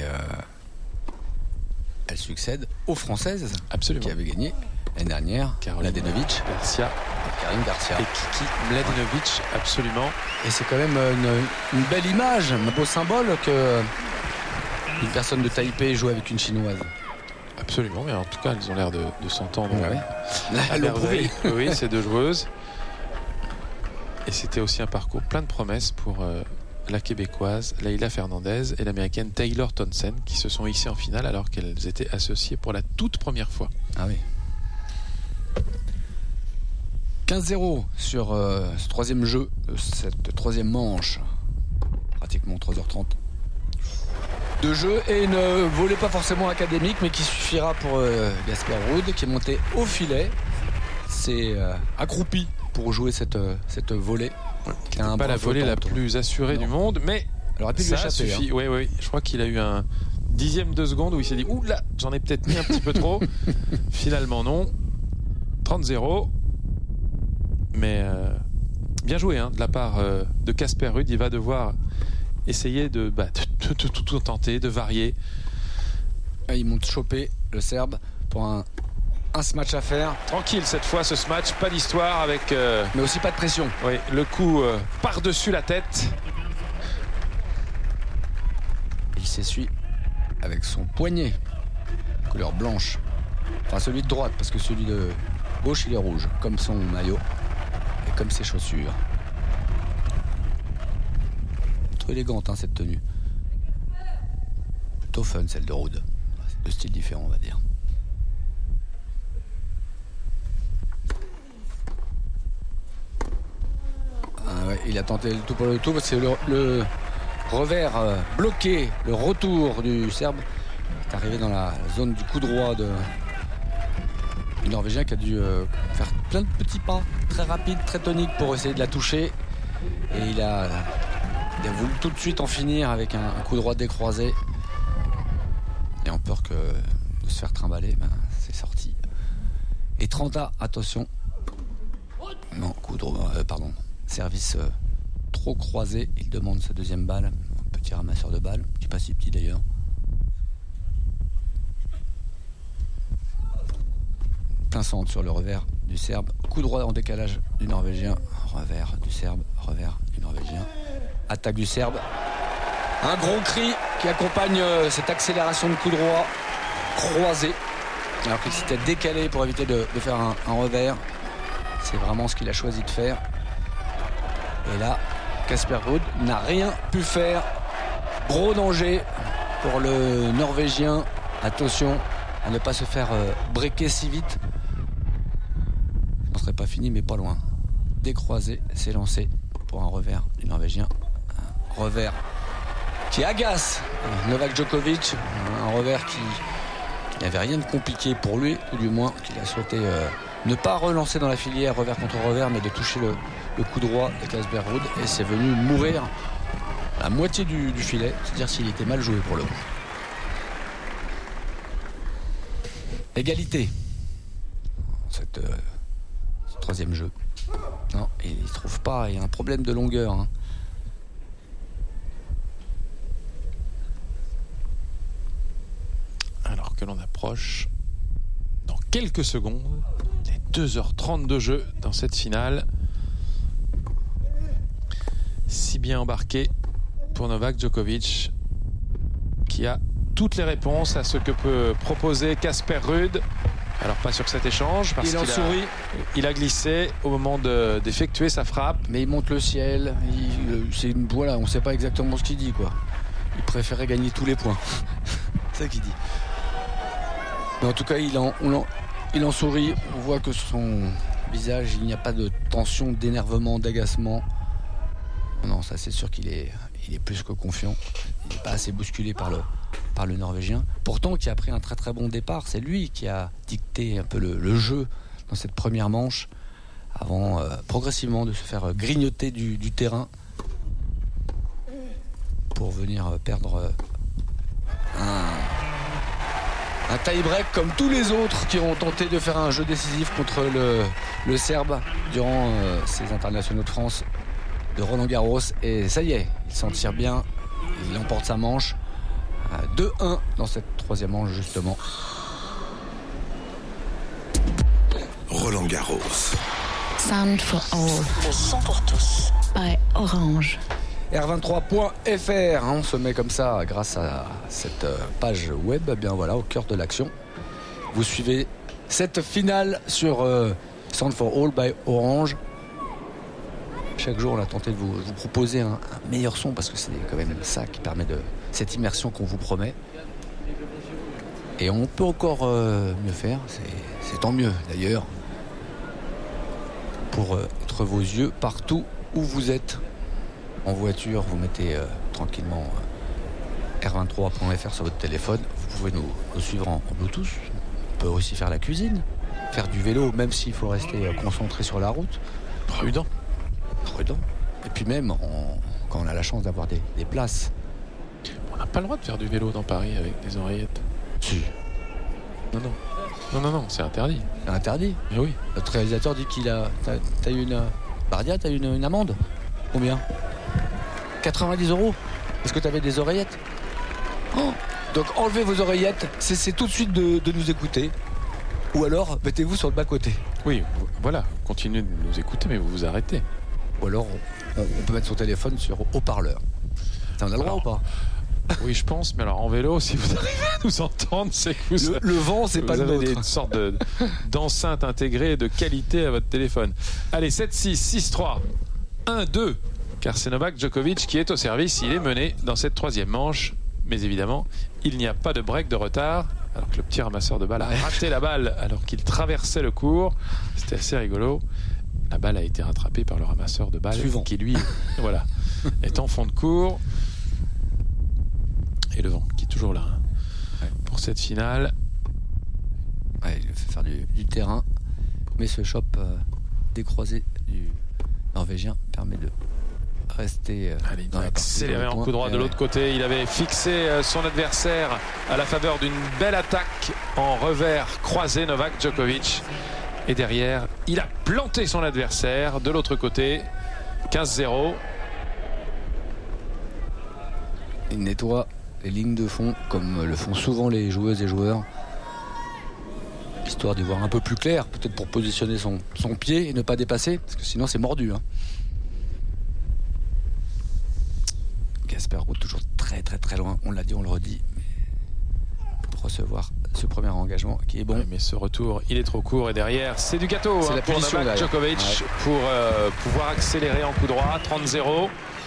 elle succède aux Françaises. Absolument. Qui avaient gagné l'année dernière, Mladenovic, Garcia, Karine Garcia et Kiki Mladenovic, absolument. Et c'est quand même une belle image, un beau symbole que une personne de Taipei joue avec une chinoise. Absolument, mais en tout cas, elles ont l'air de s'entendre. Elles l'ont prouvé. Oui, ces deux joueuses. Et c'était aussi un parcours plein de promesses pour la Québécoise Leila Fernandez et l'Américaine Taylor Townsend, qui se sont hissées en finale alors qu'elles étaient associées pour la toute première fois. Ah oui. 15-0 sur ce troisième jeu, cette troisième manche. Pratiquement 3h30 de jeu, et ne volée pas forcément académique, mais qui suffira pour Gasper Ruud, qui est monté au filet. C'est accroupi pour jouer cette volée. Qui n'est pas la volée la plus assurée du monde, mais ça suffit. Hein. Oui, je crois qu'il a eu un dixième de seconde où il s'est dit « Ouh là, j'en ai peut-être mis un petit peu trop ». Finalement non. 30-0. Mais bien joué de la part de Casper Ruud. Il va devoir essayer de tout tenter, de varier. Ils m'ont chopé le Serbe pour un match à faire. Tranquille cette fois, ce match, pas d'histoire avec... Mais aussi pas de pression. Oui, le coup par-dessus la tête. Il s'essuie avec son poignet, couleur blanche. Enfin celui de droite, parce que celui de gauche il est rouge, comme son maillot et comme ses chaussures. Trop élégante cette tenue. Plutôt fun celle de Ruud. C'est deux styles différents on va dire. Il a tenté le tout pour le tout, parce que le revers bloqué, le retour du Serbe est arrivé dans la zone du coup droit du Norvégien, qui a dû faire plein de petits pas très rapides, très toniques pour essayer de la toucher, et il a voulu tout de suite en finir avec un coup droit décroisé, et en peur de se faire trimballer, c'est sorti. Et 30A, attention, non, coup droit, service trop croisé, il demande sa deuxième balle, un petit ramasseur de balles, qui n'est pas si petit d'ailleurs. Plein centre sur le revers du Serbe, coup droit en décalage du Norvégien, revers du Serbe, revers du Norvégien, attaque du Serbe, un gros cri qui accompagne cette accélération de coup droit croisé, alors qu'il s'était décalé pour éviter de faire un revers. C'est vraiment ce qu'il a choisi de faire. Et là, Casper Ruud n'a rien pu faire. Gros danger pour le Norvégien. Attention à ne pas se faire breaker si vite. On ne serait pas fini, mais pas loin. Décroisé, c'est lancé pour un revers du Norvégien. Un revers qui agace Novak Djokovic. Un revers qui n'avait rien de compliqué pour lui, ou du moins qu'il a souhaité ne pas relancer dans la filière revers contre revers, mais de toucher le coup droit de Casper Ruud, et c'est venu mourir à la moitié du filet, c'est-à-dire s'il était mal joué pour le coup. Égalité. Ce troisième jeu. Non, il ne trouve pas, il y a un problème de longueur. Alors que l'on approche dans quelques secondes des 2h30 de jeu dans cette finale. Si bien embarqué pour Novak Djokovic, qui a toutes les réponses à ce que peut proposer Casper Ruud. Alors pas sur cet échange, parce qu'il a glissé au moment d'effectuer sa frappe. Mais il monte le ciel, voilà, on ne sait pas exactement ce qu'il dit, quoi. Il préférait gagner tous les points. C'est ça qu'il dit. Mais en tout cas, il en sourit. On voit que sur son visage, il n'y a pas de tension, d'énervement, d'agacement. Non, ça c'est sûr qu'il est plus que confiant. Il n'est pas assez bousculé par le Norvégien. Pourtant, qui a pris un très très bon départ. C'est lui qui a dicté un peu le jeu dans cette première manche, avant progressivement de se faire grignoter du terrain pour venir perdre Un tie-break comme tous les autres qui ont tenté de faire un jeu décisif contre le Serbe durant ces internationaux de France de Roland-Garros. Et ça y est, il s'en tire bien. Il emporte sa manche. 2-1 dans cette troisième manche justement. Roland-Garros. Sound for all. Le son pour tous. By Orange. R23.fr, on se met comme ça grâce à cette page web, bien voilà, au cœur de l'action. Vous suivez cette finale sur Sound for All by Orange. Chaque jour, on a tenté de vous proposer un meilleur son parce que c'est quand même ça qui permet de cette immersion qu'on vous promet. Et on peut encore mieux faire, c'est tant mieux d'ailleurs, pour être vos yeux partout où vous êtes. En voiture, vous mettez tranquillement r23.fr sur votre téléphone. Vous pouvez nous suivre en Bluetooth. On peut aussi faire la cuisine, faire du vélo, même s'il faut rester concentré sur la route. Prudent. Et puis même quand on a la chance d'avoir des places. On n'a pas le droit de faire du vélo dans Paris avec des oreillettes. Si. Non, c'est interdit. C'est interdit. Mais oui. Notre réalisateur dit qu'il a... T'as eu une... Bardia, t'as eu une amende? Combien? 90 € parce que tu avais des oreillettes. Donc enlevez vos oreillettes, cessez tout de suite de nous écouter. Ou alors mettez-vous sur le bas-côté. Oui, voilà, continuez de nous écouter, mais vous vous arrêtez. Ou alors on peut mettre son téléphone sur haut-parleur. Ça, on a le droit ou pas? Oui, je pense, mais alors en vélo, si vous arrivez à nous entendre, c'est que le vent, c'est pas le nôtre. Vous avez une sorte d'enceinte intégrée de qualité à votre téléphone. Allez, 7-6, 6-3, 1-2. Car c'est Novak Djokovic qui est au service. Il est mené dans cette troisième manche. Mais évidemment, il n'y a pas de break de retard. Alors que le petit ramasseur de balles a raté la balle alors qu'il traversait le court. C'était assez rigolo. La balle a été rattrapée par le ramasseur de balles qui, lui, voilà, est en fond de court. Et le vent qui est toujours là pour cette finale. Ouais, il fait faire du terrain. Mais ce chope décroisé du Norvégien permet de rester dans la accéléré en coup droit de l'autre côté. Il avait fixé son adversaire à la faveur d'une belle attaque en revers croisé, Novak Djokovic. Et derrière, il a planté son adversaire de l'autre côté. 15-0. Il nettoie les lignes de fond comme le font souvent les joueuses et joueurs, histoire d'y voir un peu plus clair, peut-être pour positionner son pied et ne pas dépasser, parce que sinon c'est mordu. Casper Ruud toujours très très très loin, on l'a dit, on le redit, mais pour recevoir ce premier engagement qui est bon. Ouais, mais ce retour, il est trop court et derrière, c'est du gâteau c'est la pour Novak Djokovic pour pouvoir accélérer en coup droit. 30-0.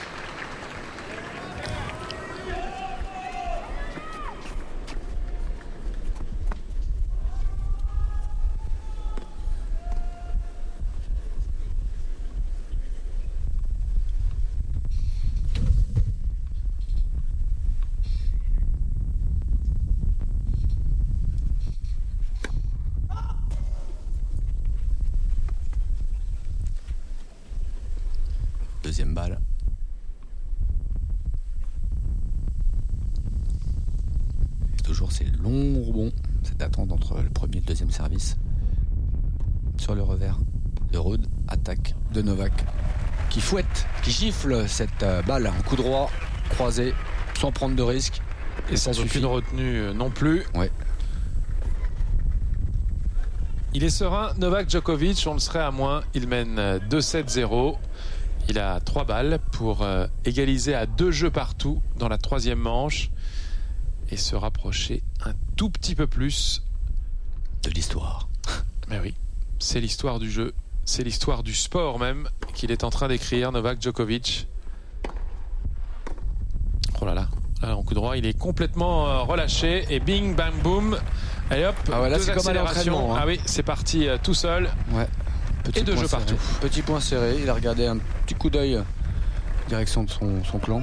Deuxième balle. Et toujours ces longs rebonds, cette attente entre le premier et le deuxième service. Sur le revers de Ruud, attaque de Novak qui fouette, qui gifle cette balle, un coup droit croisé sans prendre de risque. Et sans aucune retenue non plus. Ouais. Il est serein, Novak Djokovic, on le serait à moins. Il mène 2-7-0. Il a 3 balles pour égaliser à 2 jeux partout dans la troisième manche et se rapprocher un tout petit peu plus de l'histoire. Mais oui, c'est l'histoire du jeu, c'est l'histoire du sport même qu'il est en train d'écrire, Novak Djokovic. Oh là là, en coup droit, il est complètement relâché et bing, bang, boom. Allez hop, là, 2 accélérations. Ah oui, c'est parti tout seul. Ouais. Et 2 jeux partout. Petit point serré, il a regardé un petit coup d'œil direction de son clan.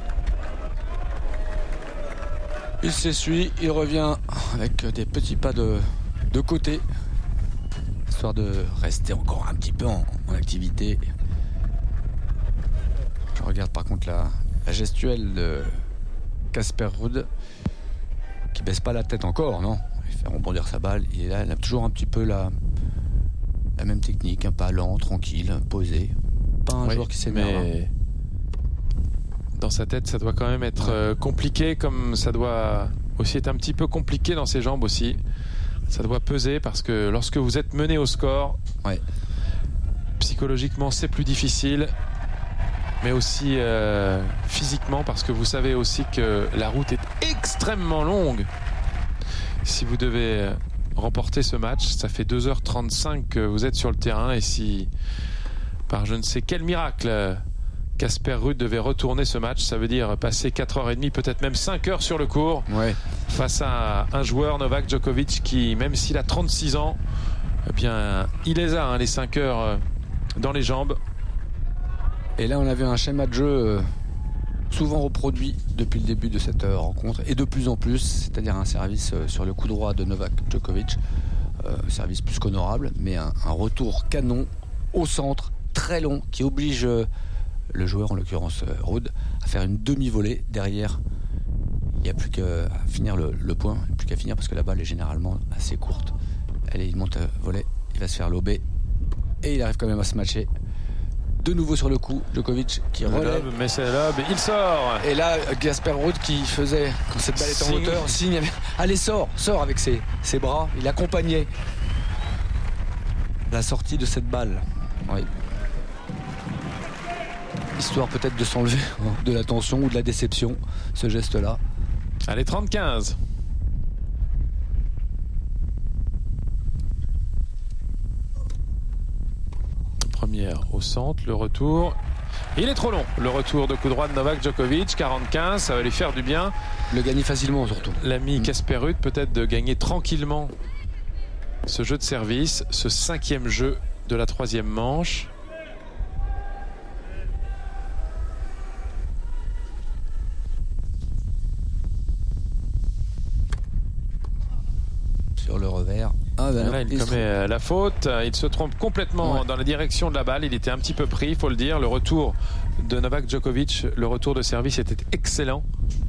Il s'essuie, il revient avec des petits pas de côté, histoire de rester encore un petit peu en activité. Je regarde par contre la gestuelle de Casper Ruud, qui baisse pas la tête encore, non? faire rebondir sa balle. Il a toujours un petit peu la même technique, un pas lent, tranquille, posé. Pas un joueur qui s'énerve. Mais dans sa tête, ça doit quand même être compliqué, comme ça doit aussi être un petit peu compliqué dans ses jambes aussi. Ça doit peser parce que lorsque vous êtes mené au score, psychologiquement c'est plus difficile, mais aussi physiquement, parce que vous savez aussi que la route est extrêmement longue. Si vous devez remporter ce match, ça fait 2h35 que vous êtes sur le terrain, et si par je ne sais quel miracle Casper Ruud devait retourner ce match, ça veut dire passer 4h30, peut-être même 5h sur le court, face à un joueur, Novak Djokovic, qui, même s'il a 36 ans, eh bien, il les a, les 5 heures dans les jambes. Et là, on avait un schéma de jeu souvent reproduit depuis le début de cette rencontre, et de plus en plus, c'est-à-dire un service sur le coup droit de Novak Djokovic, service plus qu'honorable, mais un retour canon au centre, très long, qui oblige le joueur, en l'occurrence Ruud, à faire une demi-volée derrière. Il n'y a plus qu'à finir le point, il n'y a plus qu'à finir parce que la balle est généralement assez courte. Allez, il monte volet, il va se faire lober et il arrive quand même à se matcher. De nouveau sur le coup, Djokovic qui relève. Mais c'est lob, il sort. Et là, Casper Ruud qui faisait, quand cette balle était en hauteur, signe. Allez, sort avec ses bras. Il accompagnait la sortie de cette balle. Oui. Histoire peut-être de s'enlever de la tension ou de la déception, ce geste-là. Allez, 30-15. Première au centre, le retour. Il est trop long. Le retour de coup droit de Novak Djokovic, 45, ça va lui faire du bien. Le gagner facilement surtout. L'ami Casper Ruud peut-être de gagner tranquillement ce jeu de service, ce 5e jeu de la 3e manche. Sur le revers. Là, il commet la faute. Il se trompe complètement dans la direction de la balle. Il était un petit peu pris, il faut le dire. Le retour de Novak Djokovic, le retour de service était excellent.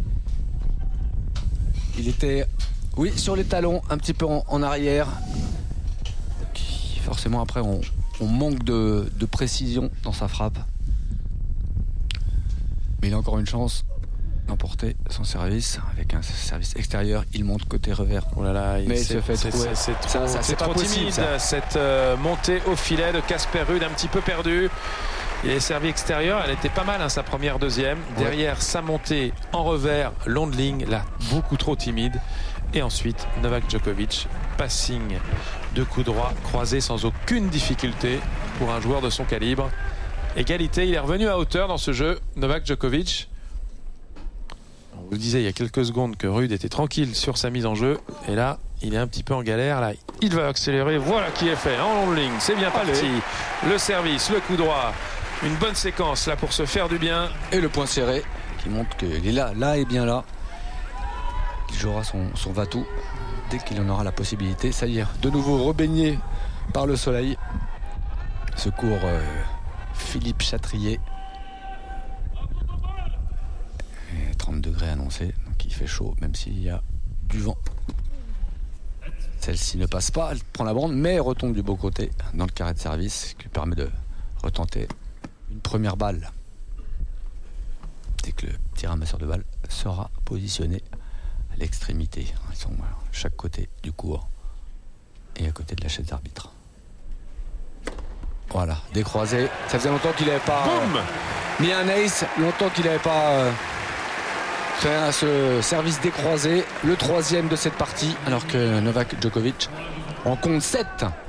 Il était, sur les talons, un petit peu en arrière. Forcément, après, on manque de précision dans sa frappe. Mais il a encore une chance d'emporter son service avec un service extérieur. Il monte côté revers. Oh là là, mais il se fait trouver. C'est trop timide, cette montée au filet de Casper Ruud, un petit peu perdu. Il est servi extérieur, elle était pas mal, sa première, deuxième. Derrière, sa montée en revers, long de ligne, là, beaucoup trop timide. Et ensuite, Novak Djokovic, passing de coup droit, croisé sans aucune difficulté pour un joueur de son calibre. Égalité, il est revenu à hauteur dans ce jeu, Novak Djokovic. On vous disait il y a quelques secondes que Ruud était tranquille sur sa mise en jeu. Et là, il est un petit peu en galère. Là, il va accélérer. Voilà qui est fait en long de ligne. C'est bien parti. Le service, le coup droit. Une bonne séquence là pour se faire du bien. Et le point serré qui montre qu'il est là et bien là. Il jouera son va-tout dès qu'il en aura la possibilité. Ça y est, de nouveau rebaigné par le soleil. Secours Philippe Chatrier. 30 degrés annoncés, donc il fait chaud même s'il y a du vent. Celle-ci ne passe pas, elle prend la bande mais elle retombe du beau côté dans le carré de service, ce qui lui permet de retenter une première balle dès que le petit ramasseur de balles sera positionné à l'extrémité. Ils sont à chaque côté du court et à côté de la chaise d'arbitre. Voilà, décroisé. Ça faisait longtemps qu'il n'avait pas mis un ace, longtemps qu'il n'avait pas fait ce service décroisé, le 3e de cette partie, alors que Novak Djokovic en compte 7.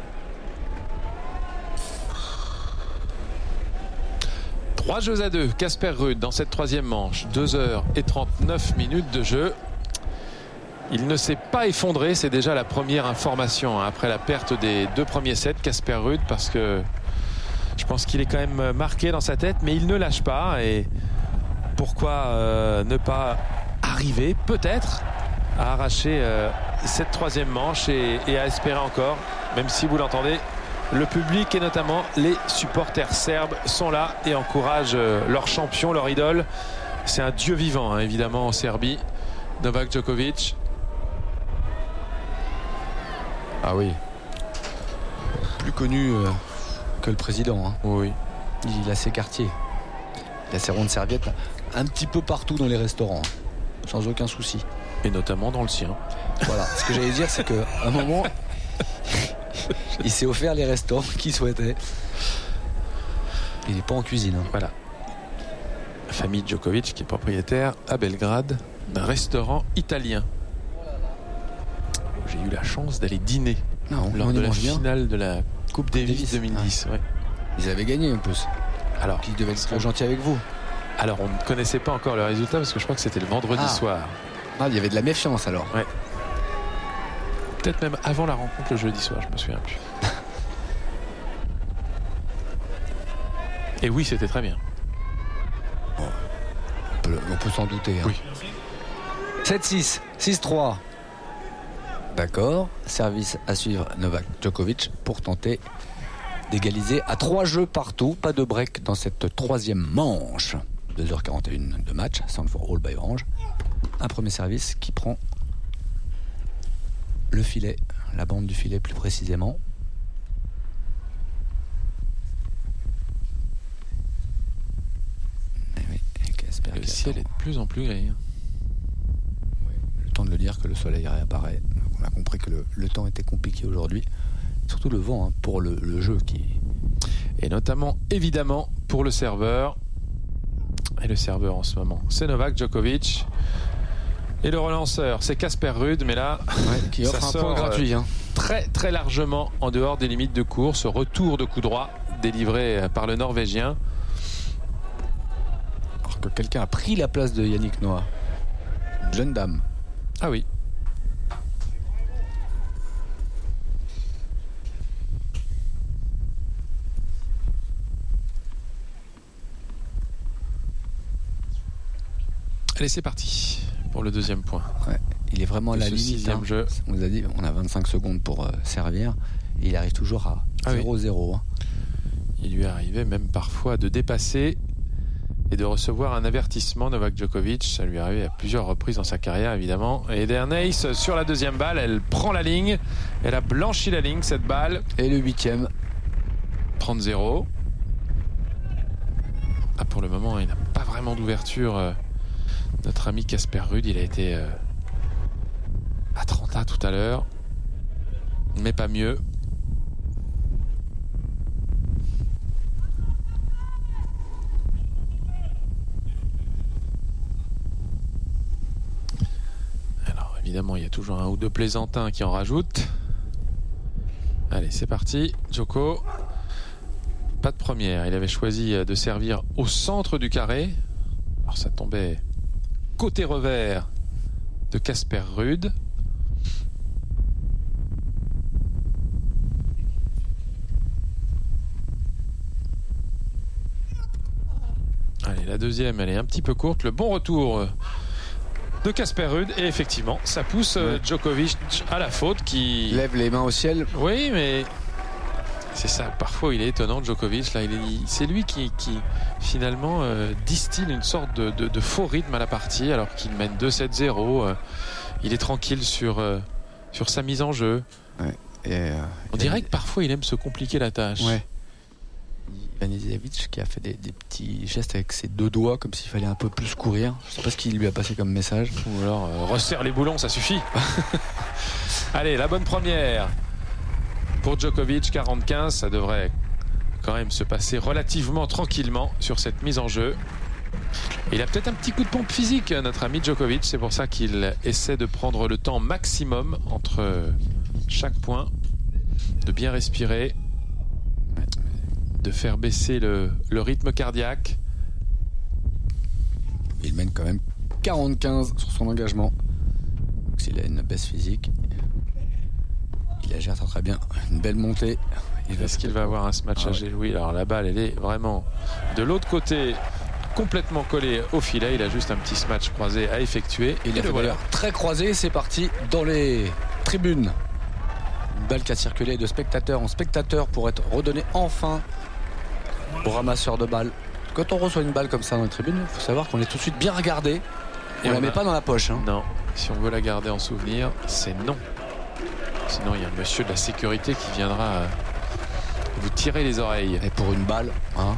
Trois jeux à 2, Casper Ruud dans cette 3e manche, 2h39 de jeu. Il ne s'est pas effondré, c'est déjà la première information après la perte des 2 premiers sets, Casper Ruud, parce que je pense qu'il est quand même marqué dans sa tête, mais il ne lâche pas. Et pourquoi ne pas arriver peut-être à arracher cette 3e manche et à espérer encore, même si vous l'entendez, le public et notamment les supporters serbes sont là et encouragent leur champion, leur idole. C'est un dieu vivant évidemment en Serbie, Novak Djokovic. Ah oui. Plus connu que le président. Hein. Oui. Il a ses quartiers. Il a ses ronds de serviettes un petit peu partout dans les restaurants. Sans aucun souci. Et notamment dans le sien. Voilà. Ce que j'allais dire, c'est qu'à un moment, il s'est offert les restaurants qu'il souhaitait. Il n'est pas en cuisine. Hein. Voilà. La famille Djokovic qui est propriétaire à Belgrade d'un restaurant italien. J'ai eu la chance d'aller dîner lors de la finale de la Coupe Davis 2010. Ouais. Ils avaient gagné en plus. Alors, qu'ils devaient être gentils avec vous. Alors, on ne connaissait pas encore le résultat parce que je crois que c'était le vendredi soir. Ah, il y avait de la méfiance alors. Ouais. Peut-être même avant la rencontre le jeudi soir, je me souviens plus. Et oui, c'était très bien. On peut s'en douter. Hein. Oui. 7-6, 6-3. D'accord. Service à suivre Novak Djokovic pour tenter d'égaliser à 3 jeux partout. Pas de break dans cette troisième manche. 2h41 de match. Sanford All by Orange. Un premier service qui prend le filet, la bande du filet plus précisément. Le ciel est de plus en plus gris. Oui, le temps de le dire que le soleil réapparaît. On a compris que le temps était compliqué aujourd'hui. Surtout le vent hein, pour le jeu qui... Et notamment, évidemment, pour le serveur. Et le serveur en ce moment, c'est Novak Djokovic. Et le relanceur, c'est Casper Ruud. Mais là, qui offre un point gratuit. Hein. Très, très largement en dehors des limites de course. Retour de coup droit délivré par le Norvégien. Que quelqu'un a pris la place de Yannick Noah. Une jeune dame. Ah oui. Allez, c'est parti pour le deuxième point. Ouais, il est vraiment à la limite. Hein. Jeu. On nous a dit, on a 25 secondes pour servir. Et il arrive toujours à 0-0. Oui. Hein. Il lui arrivait même parfois de dépasser et de recevoir un avertissement. Novak Djokovic, ça lui arrivait à plusieurs reprises dans sa carrière évidemment. Et Eden Ace sur la deuxième balle, elle prend la ligne, elle a blanchi la ligne cette balle. Et le 8e 30-0. Ah, pour le moment il n'a pas vraiment d'ouverture. Notre ami Casper Ruud, il a été à 30 tout à l'heure, mais pas mieux. Évidemment, il y a toujours un ou deux plaisantins qui en rajoutent. Allez, c'est parti. Djoko, pas de première. Il avait choisi de servir au centre du carré. Alors ça tombait côté revers de Casper Ruud. Allez, la deuxième, elle est un petit peu courte. Le bon retour de Casper Ruud, et effectivement ça pousse Djokovic à la faute, qui lève les mains au ciel. Oui, mais c'est ça, parfois il est étonnant Djokovic là, c'est lui qui finalement distille une sorte de faux rythme à la partie alors qu'il mène 2-7-0. Il est tranquille sur sa mise en jeu. Ouais. On dirait que parfois il aime se compliquer la tâche. Ouais. Ivanisevic qui a fait des petits gestes avec ses deux doigts comme s'il fallait un peu plus courir. Je sais pas ce qu'il lui a passé comme message. Ou alors resserre les boulons, ça suffit. Allez, la bonne première pour Djokovic, 45. Ça devrait quand même se passer relativement tranquillement sur cette mise en jeu. Il a peut-être un petit coup de pompe physique, notre ami Djokovic. C'est pour ça qu'il essaie de prendre le temps maximum entre chaque point, de bien respirer, de faire baisser le rythme cardiaque. Il mène quand même 45 sur son engagement. Donc s'il a une baisse physique, il la gère très bien. Une belle montée. Est-ce qu'il va avoir un match à gérer? Oui, alors la balle, elle est vraiment de l'autre côté, complètement collée au filet. Il a juste un petit smash croisé à effectuer. Et le voilà très croisé. C'est parti dans les tribunes. Une balle qui a circulé de spectateur en spectateur pour être redonnée enfin au ramasseur de balles. Quand on reçoit une balle comme ça dans les tribunes, il faut savoir qu'on est tout de suite bien regardé. On la met pas dans la poche. Hein. Non, si on veut la garder en souvenir, c'est non. Sinon, il y a un monsieur de la sécurité qui viendra vous tirer les oreilles. Et pour une balle, hein.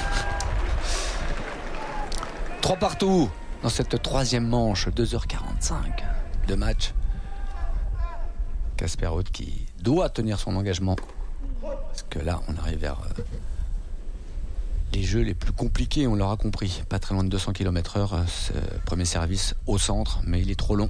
3 partout dans cette troisième manche, 2h45 de match. Casper Ruud qui doit tenir son engagement. Parce que là, on arrive vers les jeux les plus compliqués, on l'aura compris. Pas très loin de 200 km/h, ce premier service au centre, mais il est trop long.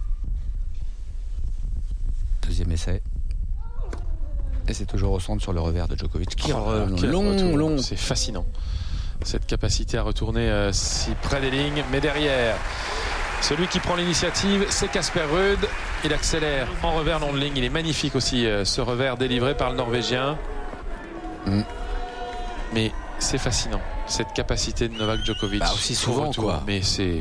Deuxième essai. Et c'est toujours au centre sur le revers de Djokovic qui long. C'est fascinant. Cette capacité à retourner si près des lignes, mais derrière. Celui qui prend l'initiative, c'est Casper Ruud. Il accélère en revers long de ligne. Il est magnifique aussi, ce revers délivré par le Norvégien. Mais c'est fascinant, cette capacité de Novak Djokovic. Aussi souvent, quoi. Mais c'est...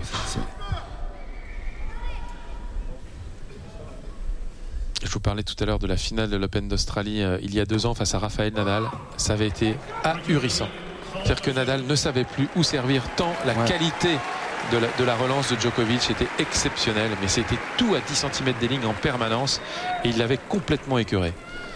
Je vous parlais tout à l'heure de la finale de l'Open d'Australie il y a 2 ans face à Rafael Nadal. Ça avait été ahurissant. C'est-à-dire que Nadal ne savait plus où servir tant la qualité de la relance de Djokovic était exceptionnelle. Mais c'était tout à 10 cm des lignes en permanence et il l'avait complètement écœuré.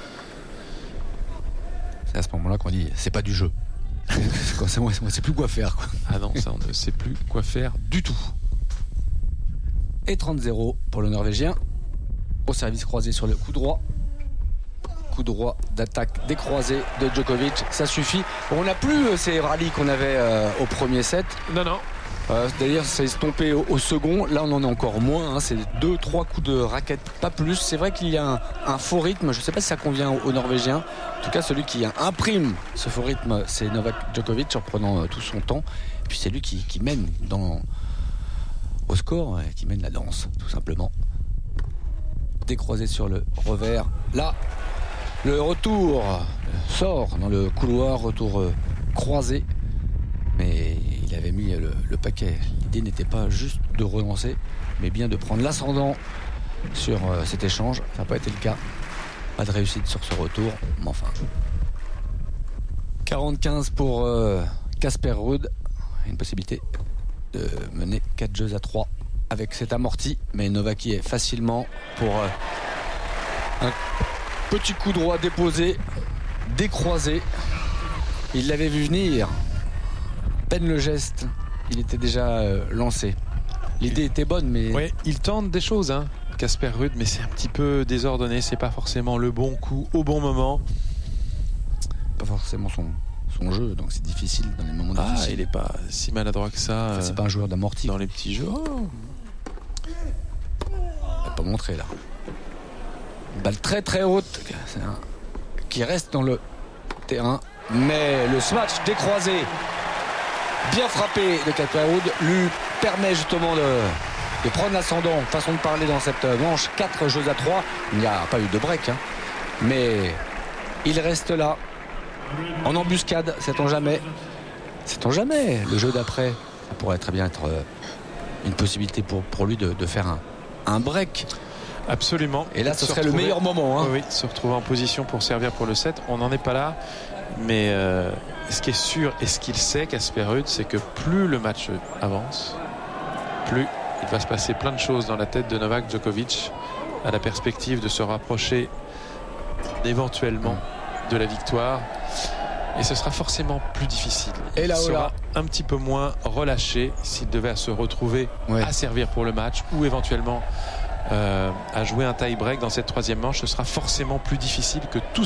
C'est à ce moment-là qu'on dit c'est pas du jeu. On ne sait plus quoi faire, quoi. Ah non, ça on ne sait plus quoi faire du tout. Et 30-0 pour le Norvégien. Au service croisé sur le coup droit. Coup droit d'attaque décroisé de Djokovic. Ça suffit. On n'a plus ces rallyes qu'on avait au premier set. Non. D'ailleurs, ça s'est estompé au second. Là, on en a encore moins. Hein. C'est 2-3 coups de raquette, pas plus. C'est vrai qu'il y a un faux rythme. Je ne sais pas si ça convient aux Norvégiens. En tout cas, celui qui imprime ce faux rythme, c'est Novak Djokovic en prenant tout son temps. Et puis, c'est lui qui mène au score, qui mène la danse, tout simplement. Décroisé sur le revers. Là, le retour sort dans le couloir, retour croisé. Mais il avait mis le paquet. L'idée n'était pas juste de relancer, mais bien de prendre l'ascendant sur cet échange. Ça n'a pas été le cas. Pas de réussite sur ce retour, mais enfin. 40-15 pour Casper Ruud. Une possibilité de mener 4-3 avec cet amorti. Mais Novak y est facilement pour un petit coup droit déposé, décroisé. Il l'avait vu venir. Peine le geste, il était déjà lancé. L'idée était bonne, mais... Oui, il tente des choses, hein, Casper Ruud, mais c'est un petit peu désordonné. C'est pas forcément le bon coup au bon moment. Pas forcément son jeu, donc c'est difficile dans les moments difficiles. Il est pas si maladroit que ça. C'est pas un joueur d'amorti. Dans les petits jeux. Il n'a pas montré, là. Une balle très très haute qui reste dans le terrain. Mais le smash décroisé, bien frappé de Casper Ruud, lui permet justement de prendre l'ascendant, façon de parler, dans cette manche. 4-3. Il n'y a pas eu de break, hein. Mais il reste là en embuscade. Sait-on jamais, le jeu d'après, ça pourrait très bien être une possibilité pour lui de faire un break. Absolument. Et là, ce serait le meilleur moment, hein. Oui, se retrouver en position pour servir pour le set. On n'en est pas là. Mais ce qui est sûr et ce qu'il sait, Casper Ruud, c'est que plus le match avance, plus il va se passer plein de choses dans la tête de Novak Djokovic à la perspective de se rapprocher éventuellement de la victoire. Et ce sera forcément plus difficile. Et là, il sera un petit peu moins relâché s'il devait se retrouver à servir pour le match ou éventuellement à jouer un tie-break dans cette troisième manche. Ce sera forcément plus difficile que tout